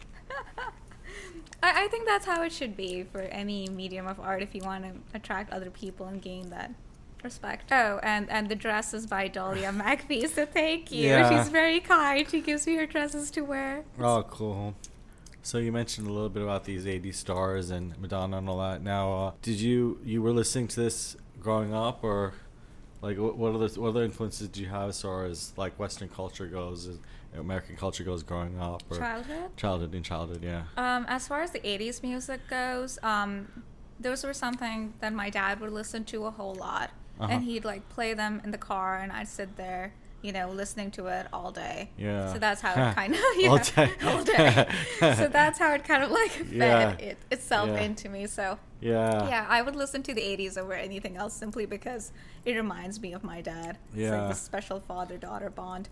[SPEAKER 4] I, I think that's how it should be for any medium of art if you want to attract other people and gain that respect. Oh, and, and the dress is by Dahlia McPhee, so thank you.
[SPEAKER 2] Yeah.
[SPEAKER 4] She's very kind. She gives me her dresses to wear.
[SPEAKER 2] Oh, cool. So you mentioned a little bit about these eighties stars and Madonna and all that. Now, uh, did you, you were listening to this growing up, or like what, what other what other influences do you have as far as like Western culture goes, as American culture goes growing up, or
[SPEAKER 4] childhood?
[SPEAKER 2] Childhood in childhood, yeah.
[SPEAKER 4] Um, as far as the eighties music goes, um, those were something that my dad would listen to a whole lot, uh-huh. and he'd like play them in the car, and I'd sit there, you know, listening to it all day.
[SPEAKER 2] Yeah.
[SPEAKER 4] So that's how it kind of, you
[SPEAKER 2] all
[SPEAKER 4] know,
[SPEAKER 2] day.
[SPEAKER 4] all day. So that's how it kind of like fed
[SPEAKER 2] Yeah.
[SPEAKER 4] it, itself
[SPEAKER 2] Yeah.
[SPEAKER 4] into me. So
[SPEAKER 2] Yeah.
[SPEAKER 4] yeah, I would listen to the eighties over anything else simply because it reminds me of my dad. It's
[SPEAKER 2] Yeah.
[SPEAKER 4] like this special father-daughter bond.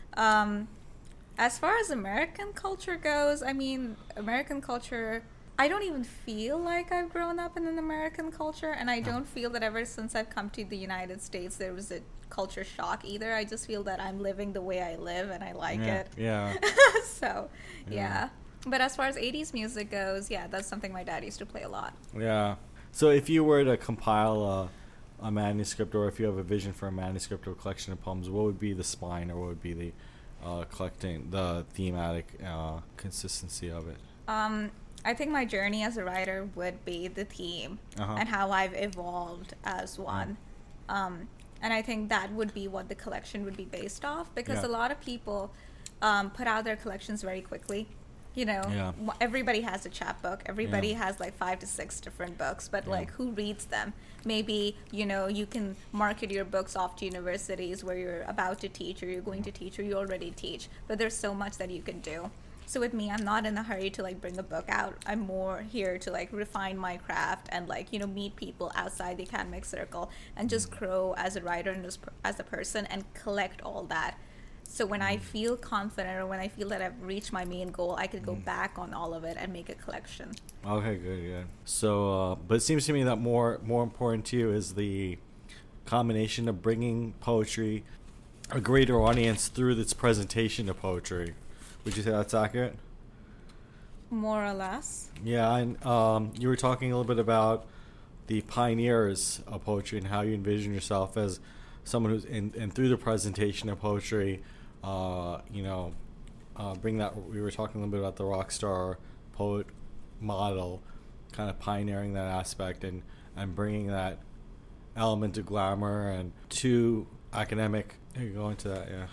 [SPEAKER 4] Um, as far as American culture goes, I mean, American culture, I don't even feel like I've grown up in an American culture, and I don't feel that ever since I've come to the United States there was a culture shock either. I just feel that I'm living the way I live and I like
[SPEAKER 2] Yeah.
[SPEAKER 4] it.
[SPEAKER 2] Yeah.
[SPEAKER 4] So, yeah.
[SPEAKER 2] Yeah.
[SPEAKER 4] But as far as eighties music goes, yeah, that's something my dad used to play a lot.
[SPEAKER 2] Yeah. So if you were to compile a, a manuscript, or if you have a vision for a manuscript or a collection of poems, what would be the spine, or what would be the uh, collecting, the thematic uh, consistency of it?
[SPEAKER 4] Um, I think my journey as a writer would be the theme
[SPEAKER 2] Uh-huh.
[SPEAKER 4] and how I've evolved as one. Um, and I think that would be what the collection would be based off, because
[SPEAKER 2] Yeah.
[SPEAKER 4] a lot of people um, put out their collections very quickly. You know,
[SPEAKER 2] Yeah.
[SPEAKER 4] wh- everybody has a chapbook. Everybody
[SPEAKER 2] Yeah.
[SPEAKER 4] has like five to six different books, but
[SPEAKER 2] Yeah.
[SPEAKER 4] like who reads them? Maybe, you know, you can market your books off to universities where you're about to teach, or you're going to teach, or you already teach, but there's so much that you can do. So with me, I'm not in a hurry to like bring a book out. I'm more here to like refine my craft and like, you know, meet people outside the academic circle and just grow as a writer and as, as a person and collect all that. So when I feel confident, or when I feel that I've reached my main goal, I could go back on all of it and make a collection.
[SPEAKER 2] Okay, good, good. So, uh, but it seems to me that more more important to you is the combination of bringing poetry a greater audience through its presentation of poetry. Would you say that's accurate?
[SPEAKER 4] More or less.
[SPEAKER 2] Yeah, and um, you were talking a little bit about the pioneers of poetry and how you envision yourself as someone who's in, and through the presentation of poetry, uh, you know, uh, bring that. We were talking a little bit about the rock star poet model, kind of pioneering that aspect and, and bringing that element of glamour and to academic. You go into that, yeah.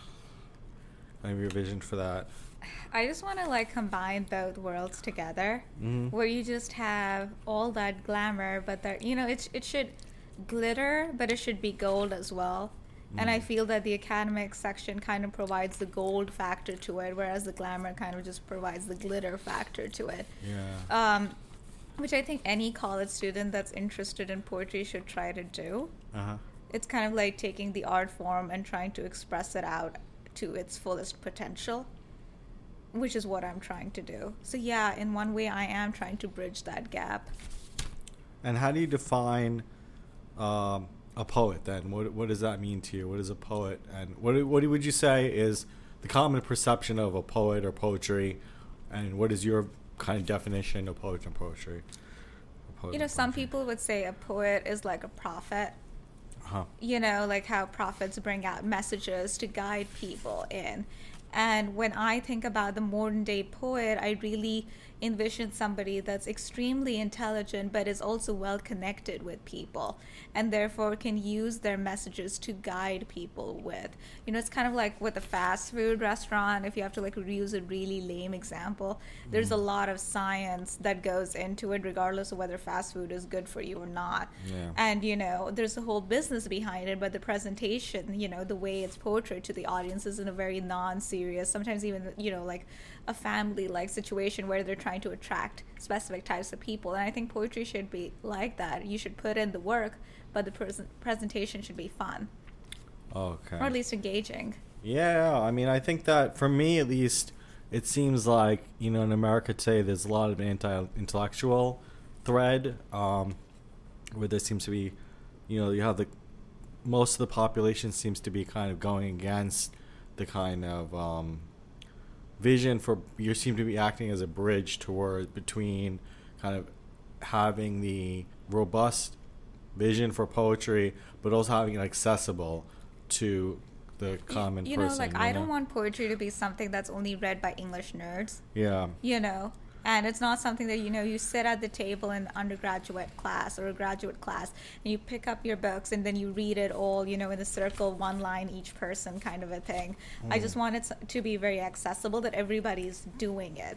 [SPEAKER 2] Maybe your vision for that.
[SPEAKER 4] I just want to like combine both worlds together,
[SPEAKER 2] Mm-hmm.
[SPEAKER 4] where you just have all that glamour, but there, you know, it it should glitter, but it should be gold as well. Mm. And I feel that the academic section kind of provides the gold factor to it, whereas the glamour kind of just provides the glitter factor to it.
[SPEAKER 2] Yeah.
[SPEAKER 4] Um, which I think any college student that's interested in poetry should try to do.
[SPEAKER 2] Uh-huh.
[SPEAKER 4] It's kind of like taking the art form and trying to express it out to its fullest potential, which is what I'm trying to do. So yeah, in one way I am trying to bridge that gap.
[SPEAKER 2] And how do you define um, a poet then? What what does that mean to you? What is a poet? And what what would you say is the common perception of a poet or poetry? And what is your kind of definition of poet and poetry? Poet
[SPEAKER 4] You know,
[SPEAKER 2] and
[SPEAKER 4] some
[SPEAKER 2] poetry?
[SPEAKER 4] people would say a poet is like a prophet.
[SPEAKER 2] Uh-huh.
[SPEAKER 4] You know, like how prophets bring out messages to guide people in. And when I think about the modern day poet, I really envision somebody that's extremely intelligent but is also well connected with people and therefore can use their messages to guide people with. You know, it's kind of like with a fast food restaurant, if you have to like use a really lame example, there's
[SPEAKER 2] Mm.
[SPEAKER 4] a lot of science that goes into it regardless of whether fast food is good for you or not.
[SPEAKER 2] Yeah.
[SPEAKER 4] And, you know, there's a whole business behind it, but the presentation, you know, the way it's portrayed to the audience is in a very non-serious, sometimes even, you know, like a family-like situation where they're trying to attract specific types of people. And I think poetry should be like that. You should put in the work, but the pres- presentation should be fun.
[SPEAKER 2] Okay.
[SPEAKER 4] Or at least engaging.
[SPEAKER 2] Yeah, I mean, I think that for me at least, it seems like, you know, in America today, there's a lot of anti-intellectual thread, um, where there seems to be, you know, you have the, most of the population seems to be kind of going against the kind of um, vision for, you seem to be acting as a bridge toward, between kind of having the robust vision for poetry, but also having it accessible to the common
[SPEAKER 4] you
[SPEAKER 2] person.
[SPEAKER 4] know, like,
[SPEAKER 2] you
[SPEAKER 4] I
[SPEAKER 2] know?
[SPEAKER 4] don't want poetry to be something that's only read by English nerds.
[SPEAKER 2] Yeah.
[SPEAKER 4] You know, and it's not something that, you know, you sit at the table in undergraduate class or a graduate class and you pick up your books and then you read it all, you know, in a circle, one line each person kind of a thing.
[SPEAKER 2] Mm.
[SPEAKER 4] I just want it to be very accessible, that everybody's doing it.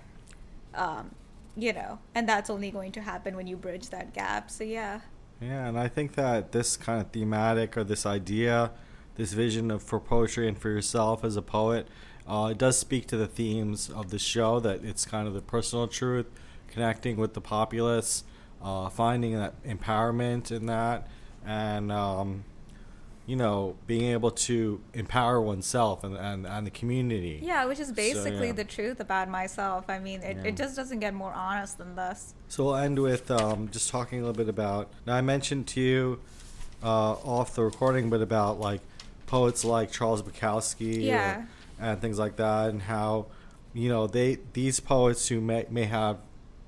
[SPEAKER 4] Um, you know, and that's only going to happen when you bridge that gap. So yeah.
[SPEAKER 2] Yeah, and I think that this kind of thematic or this idea, this vision of for poetry and for yourself as a poet, uh, it does speak to the themes of the show, that it's kind of the personal truth, connecting with the populace, uh, finding that empowerment in that, and, um, you know, being able to empower oneself and, and, and the community.
[SPEAKER 4] Yeah, which is basically
[SPEAKER 2] So, yeah.
[SPEAKER 4] the truth about myself. I mean, it,
[SPEAKER 2] Yeah.
[SPEAKER 4] it just doesn't get more honest than this.
[SPEAKER 2] So we'll end with um, just talking a little bit about, now I mentioned to you uh, off the recording, but about like poets like Charles Bukowski
[SPEAKER 4] Yeah.
[SPEAKER 2] or, and things like that, and how, you know, they these poets who may may have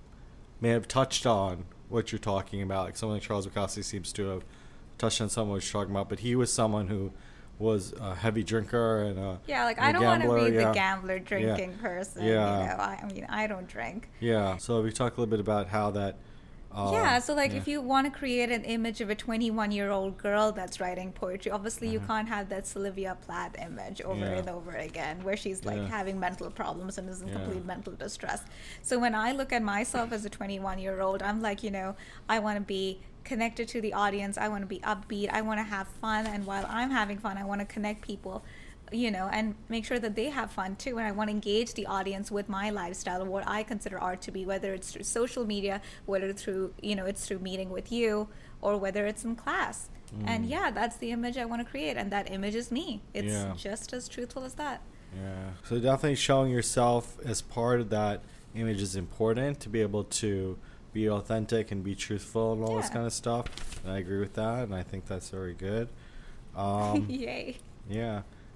[SPEAKER 2] may have touched on what you're talking about, like someone like Charles Bukowski seems to have touched on some of what you're talking about, but he was someone who was a heavy drinker and a
[SPEAKER 4] Yeah, like,
[SPEAKER 2] and
[SPEAKER 4] I
[SPEAKER 2] a
[SPEAKER 4] don't want to
[SPEAKER 2] gambler,
[SPEAKER 4] be
[SPEAKER 2] yeah.
[SPEAKER 4] the gambler drinking
[SPEAKER 2] Yeah.
[SPEAKER 4] person.
[SPEAKER 2] Yeah.
[SPEAKER 4] You know, I, I mean, I don't drink.
[SPEAKER 2] Yeah. So we talk a little bit about how that. Um,
[SPEAKER 4] yeah, so like
[SPEAKER 2] yeah.
[SPEAKER 4] if you want to create an image of a twenty-one-year-old girl that's writing poetry, obviously you can't have that Sylvia Plath image over
[SPEAKER 2] Uh-huh. Yeah.
[SPEAKER 4] and over again, where she's like
[SPEAKER 2] Yeah.
[SPEAKER 4] having mental problems and is in
[SPEAKER 2] Yeah.
[SPEAKER 4] complete mental distress. So when I look at myself as a twenty-one-year-old, I'm like, you know, I want to be connected to the audience. I want to be upbeat. I want to have fun, and while I'm having fun, I want to connect people, you know, and make sure that they have fun too. And I want to engage the audience with my lifestyle of what I consider art to be, whether it's through social media, whether through, you know, it's through meeting with you, or whether it's in class. And yeah, that's the image I want to create, and that image is me. It's
[SPEAKER 2] Yeah.
[SPEAKER 4] just as truthful as that.
[SPEAKER 2] Yeah. So definitely showing yourself as part of that image is important, to be able to be authentic and be truthful and all this
[SPEAKER 4] Yeah.
[SPEAKER 2] kind of stuff. And I agree with that, and I think that's very good. Um,
[SPEAKER 4] Yay.
[SPEAKER 2] yeah.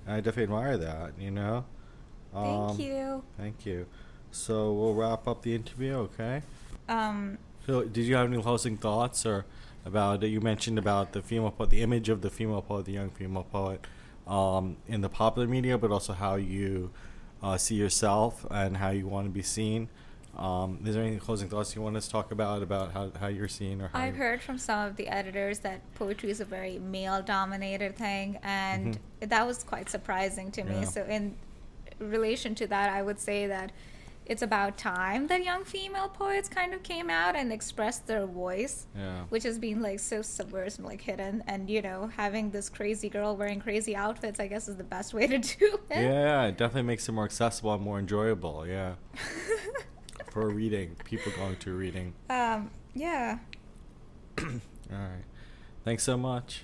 [SPEAKER 2] I definitely admire that, you know. Um,
[SPEAKER 4] Thank you.
[SPEAKER 2] Thank you. So we'll wrap up the interview, okay?
[SPEAKER 4] Um,
[SPEAKER 2] So, did you have any closing thoughts, or about you mentioned about the female poet, the image of the female poet, the young female poet, um, in the popular media, but also how you uh, see yourself and how you want to be seen. Um, is there any closing thoughts you want us to talk about about how, how you're seen or how
[SPEAKER 4] I've
[SPEAKER 2] you-
[SPEAKER 4] heard from some of the editors that poetry is a very male-dominated thing, and that was quite surprising to me.
[SPEAKER 2] Yeah.
[SPEAKER 4] So, in relation to that, I would say that it's about time that young female poets kind of came out and expressed their voice,
[SPEAKER 2] Yeah.
[SPEAKER 4] which has been like so subversive, like hidden. And you know, having this crazy girl wearing crazy outfits, I guess, is the best way to do it.
[SPEAKER 2] Yeah, it definitely makes it more accessible and more enjoyable. Yeah. For reading, people going to reading.
[SPEAKER 4] Um, yeah.
[SPEAKER 2] All right. Thanks so much.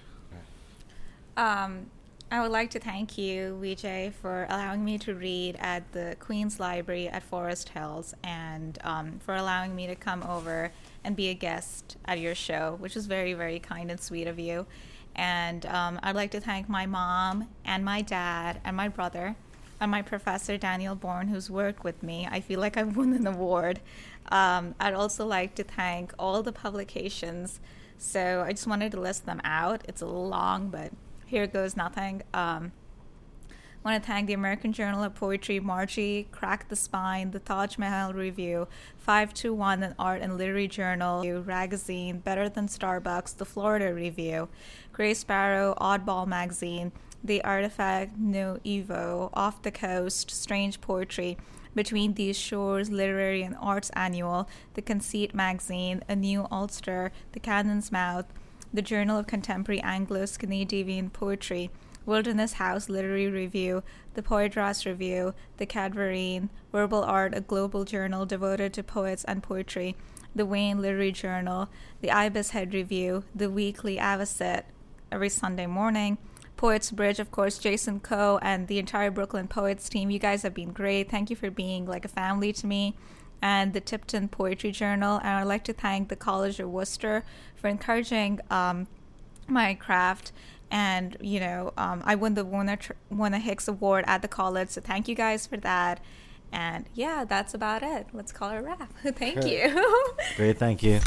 [SPEAKER 4] Um, I would like to thank you, Vijay, for allowing me to read at the Queen's Library at Forest Hills, and um, for allowing me to come over and be a guest at your show, which was very, very kind and sweet of you. And um, I'd like to thank my mom and my dad and my brother and my professor, Daniel Bourne, who's worked with me. I feel like I've won an award. Um, I'd also like to thank all the publications. So I just wanted to list them out. It's a little long, but here goes nothing. Um, I want to thank the American Journal of Poetry, Margie, Crack the Spine, the Taj Mahal Review, five two one, an Art and Literary Journal, Ragazine, Better Than Starbucks, the Florida Review, Gray Sparrow, Oddball Magazine, The Artifact, No Evo, Off the Coast, Strange Poetry, Between These Shores, Literary and Arts Annual, The Conceit Magazine, A New Ulster, The Cannon's Mouth, the Journal of Contemporary Anglo-Scandinavian Poetry, Wilderness House Literary Review, the Poitras Review, the Cadvarine, Verbal Art, a global journal devoted to poets and poetry, the Wayne Literary Journal, the Ibis Head Review, the Weekly Avocet every Sunday morning, Poets Bridge, of course, Jason Coe and the entire Brooklyn Poets team. You guys have been great. Thank you for being like a family to me. And the Tipton Poetry Journal. And I'd like to thank the College of Worcester for encouraging um, my craft. And, you know, um, I won the Warner, Warner Hicks Award at the college. So thank you guys for that. And yeah, that's about it. Let's call it a wrap. Thank you.
[SPEAKER 2] Great, thank you.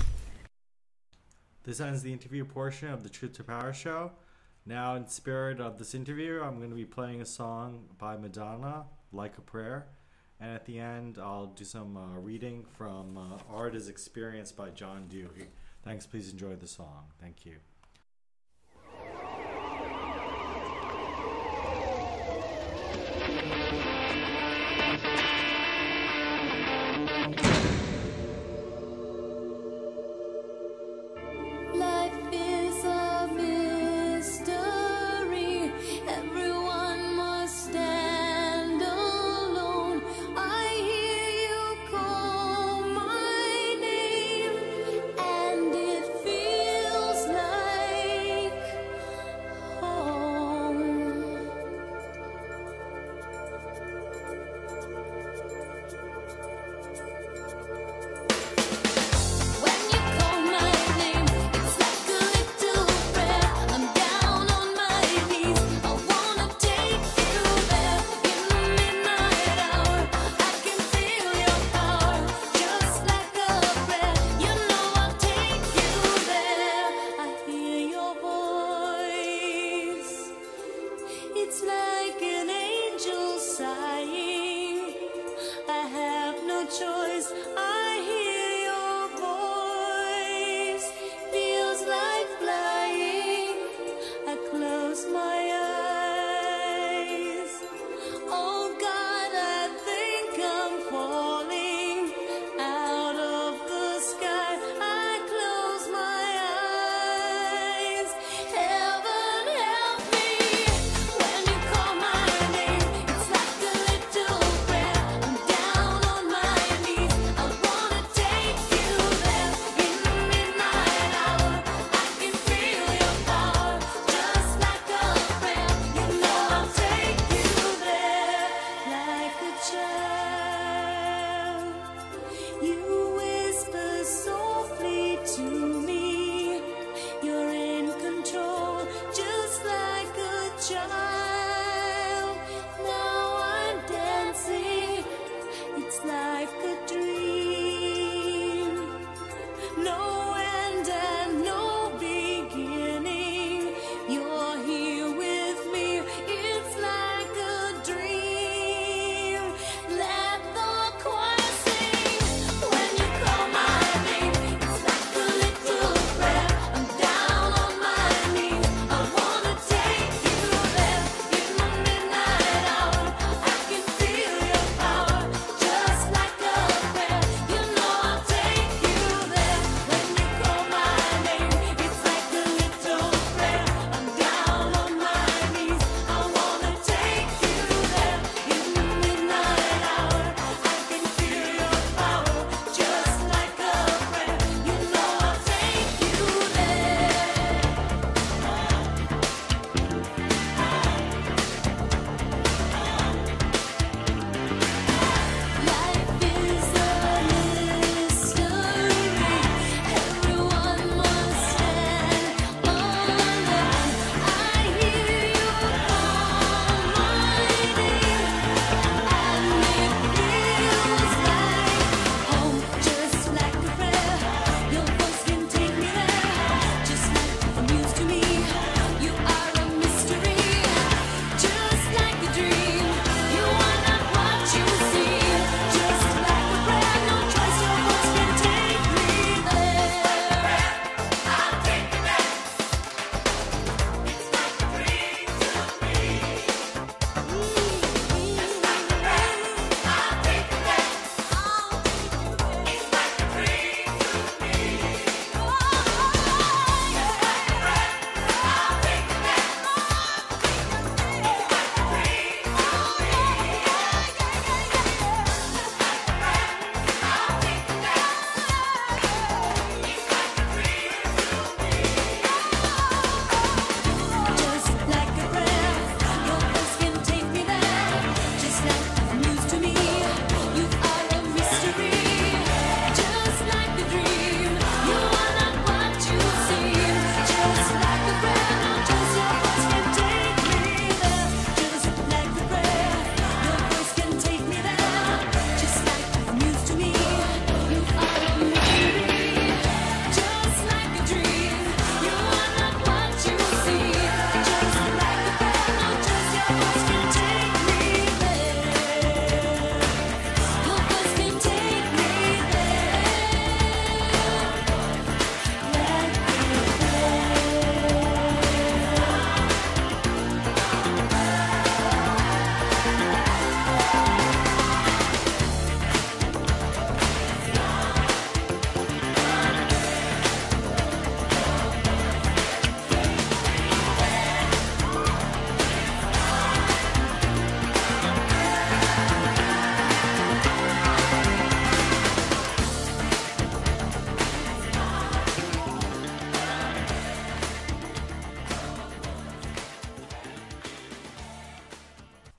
[SPEAKER 2] This ends the interview portion of the Truth to Power show. Now, in spirit of this interview, I'm going to be playing a song by Madonna, Like a Prayer. And at the end, I'll do some uh, reading from uh, Art is Experienced by John Dewey. Thanks. Please enjoy the song. Thank you.
[SPEAKER 5] Life is a mystery. Everyone must stand alone. I hear you call my name, and it feels like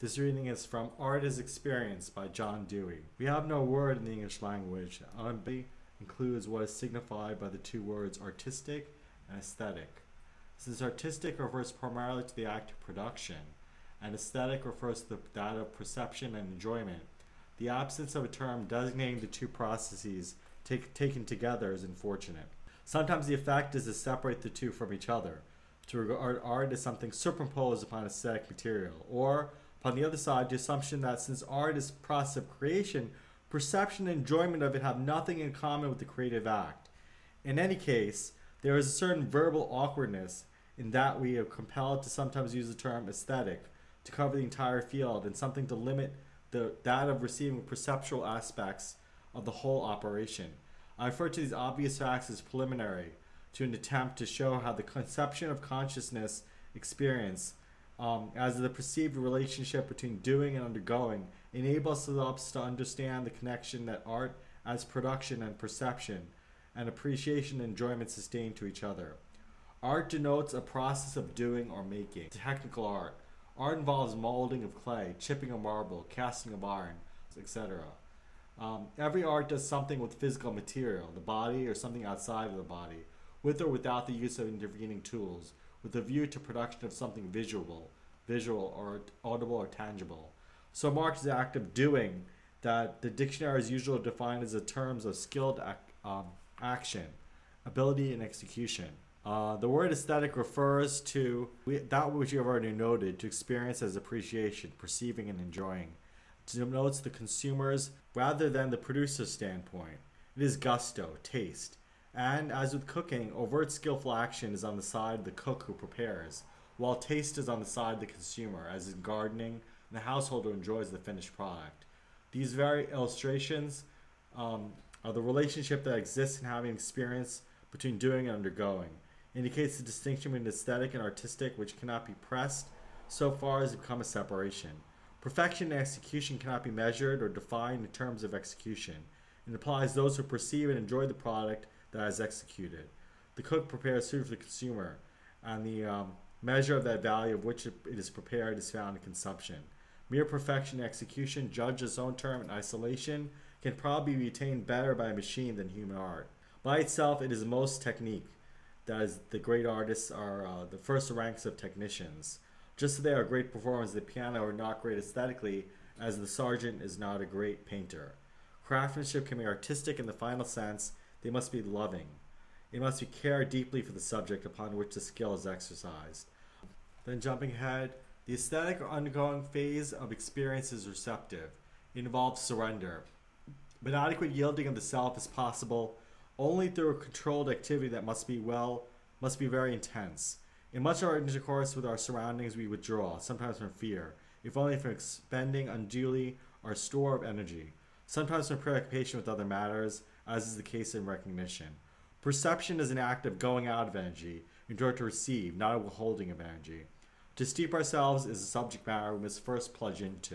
[SPEAKER 2] This reading is from Art as Experience by John Dewey. We have no word in the English language. It includes what is signified by the two words artistic and aesthetic. Since artistic refers primarily to the act of production, and aesthetic refers to the, that of perception and enjoyment, the absence of a term designating the two processes take, taken together is unfortunate. Sometimes the effect is to separate the two from each other, to regard art as something superimposed upon aesthetic material, or, upon the other side, the assumption that since art is a process of creation, perception and enjoyment of it have nothing in common with the creative act. In any case, there is a certain verbal awkwardness in that we are compelled to sometimes use the term aesthetic to cover the entire field and something to limit the, that of receiving perceptual aspects of the whole operation. I refer to these obvious facts as preliminary to an attempt to show how the conception of consciousness experience um, as the perceived relationship between doing and undergoing enables us to understand the connection that art as production and perception and appreciation and enjoyment sustain to each other. Art denotes a process of doing or making. Technical art. Art involves molding of clay, chipping of marble, casting of iron, et cetera. Um, every art does something with physical material, the body or something outside of the body, with or without the use of intervening tools, with a view to production of something visual, visual or audible or tangible. So marked the act of doing that the dictionary is usually defined as the terms of skilled ac- um, action, ability, and execution. Uh, the word aesthetic refers to we, that which you have already noted, to experience as appreciation, perceiving, and enjoying. It denotes the consumer's rather than the producer's standpoint. It is gusto, taste. And as with cooking, overt skillful action is on the side of the cook who prepares, while taste is on the side of the consumer, as in gardening, and the household who enjoys the finished product. These very illustrations um, are the relationship that exists in having experience between doing and undergoing. Indicates the distinction between aesthetic and artistic, which cannot be pressed so far as to become a separation. Perfection and execution cannot be measured or defined in terms of execution. It implies those who perceive and enjoy the product that is executed. The cook prepares food for the consumer, and the um, measure of that value of which it is prepared is found in consumption. Mere perfection and execution, judged its own term in isolation, can probably be attained better by a machine than human art. By itself, it is most technique. That is, the great artists are uh, the first ranks of technicians. Just as they are great performers of the piano are not great aesthetically, as the sergeant is not a great painter. Craftsmanship can be artistic in the final sense. They must be loving. It must be care deeply for the subject upon which the skill is exercised. Then jumping ahead, the aesthetic or undergoing phase of experience is receptive. It involves surrender. But adequate yielding of the self is possible only through a controlled activity that must be well, must be very intense. In much of our intercourse with our surroundings, we withdraw, sometimes from fear, if only from expending unduly our store of energy, sometimes from preoccupation with other matters, as is the case in recognition. Perception is an act of going out of energy in order to receive, not a withholding of energy. To steep ourselves is a subject matter we must first plunge into.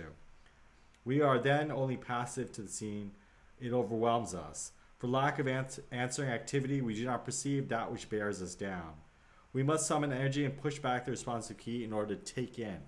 [SPEAKER 2] We are then only passive to the scene. It overwhelms us. For lack of ans- answering activity, we do not perceive that which bears us down. We must summon energy and push back the responsive key in order to take in.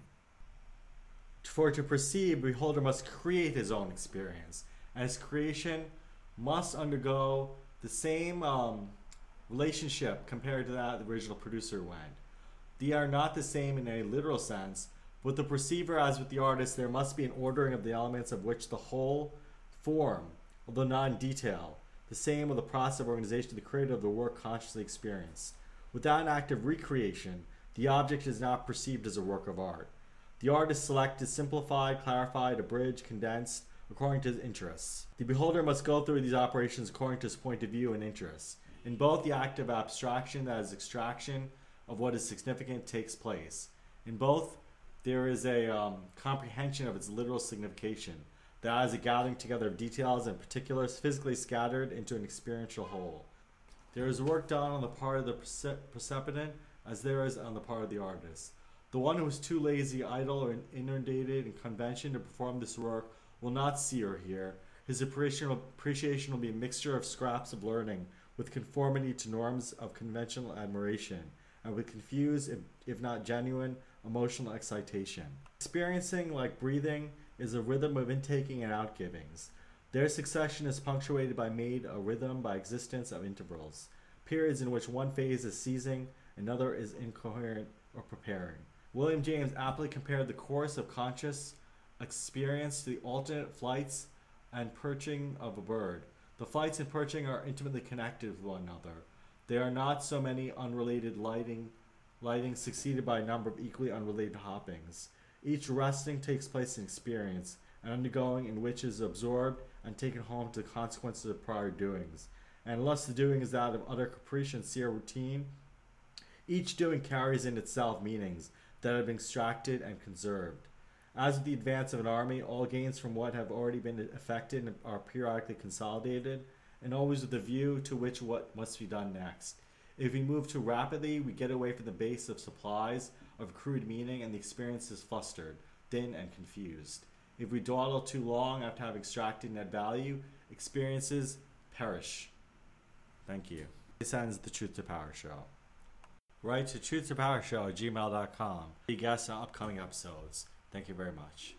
[SPEAKER 2] For to perceive, the beholder must create his own experience, and his creation must undergo the same um, relationship compared to that the original producer went. They are not the same in a literal sense. With the perceiver, as with the artist, there must be an ordering of the elements of which the whole form, although not in detail, the same with the process of organization of the creator of the work consciously experienced. Without an act of recreation, the object is not perceived as a work of art. The art is selected, simplified, clarified, abridged, condensed, according to his interests. The beholder must go through these operations according to his point of view and interests. In both, the act of abstraction, that is extraction of what is significant, takes place. In both, there is a um, comprehension of its literal signification, that is a gathering together of details and particulars physically scattered into an experiential whole. There is work done on the part of the percep- percipient as there is on the part of the artist. The one who is too lazy, idle, or inundated in convention to perform this work will not see or hear. His appreciation will, appreciation will be a mixture of scraps of learning with conformity to norms of conventional admiration, and will confuse if not genuine, emotional excitation. Experiencing, like breathing, is a rhythm of intaking and outgivings. Their succession is punctuated by made a rhythm by existence of intervals, periods in which one phase is seizing, another is incoherent or preparing. William James aptly compared the course of conscious experience to the alternate flights and perching of a bird. The flights and perching are intimately connected with one another. They are not so many unrelated lighting, lighting succeeded by a number of equally unrelated hoppings. Each resting takes place in experience, and undergoing in which is absorbed and taken home to the consequences of prior doings. And unless the doing is that of utter caprice and sheer routine, each doing carries in itself meanings that have been extracted and conserved. As with the advance of an army, all gains from what have already been effected are periodically consolidated, and always with a view to which what must be done next. If we move too rapidly, we get away from the base of supplies of crude meaning, and the experience is flustered, thin, and confused. If we dawdle too long after having extracted net value, experiences perish. Thank you. This ends the Truth to Power Show. Write to truth to power show at gmail dot com. Be guests on upcoming episodes. Thank you very much.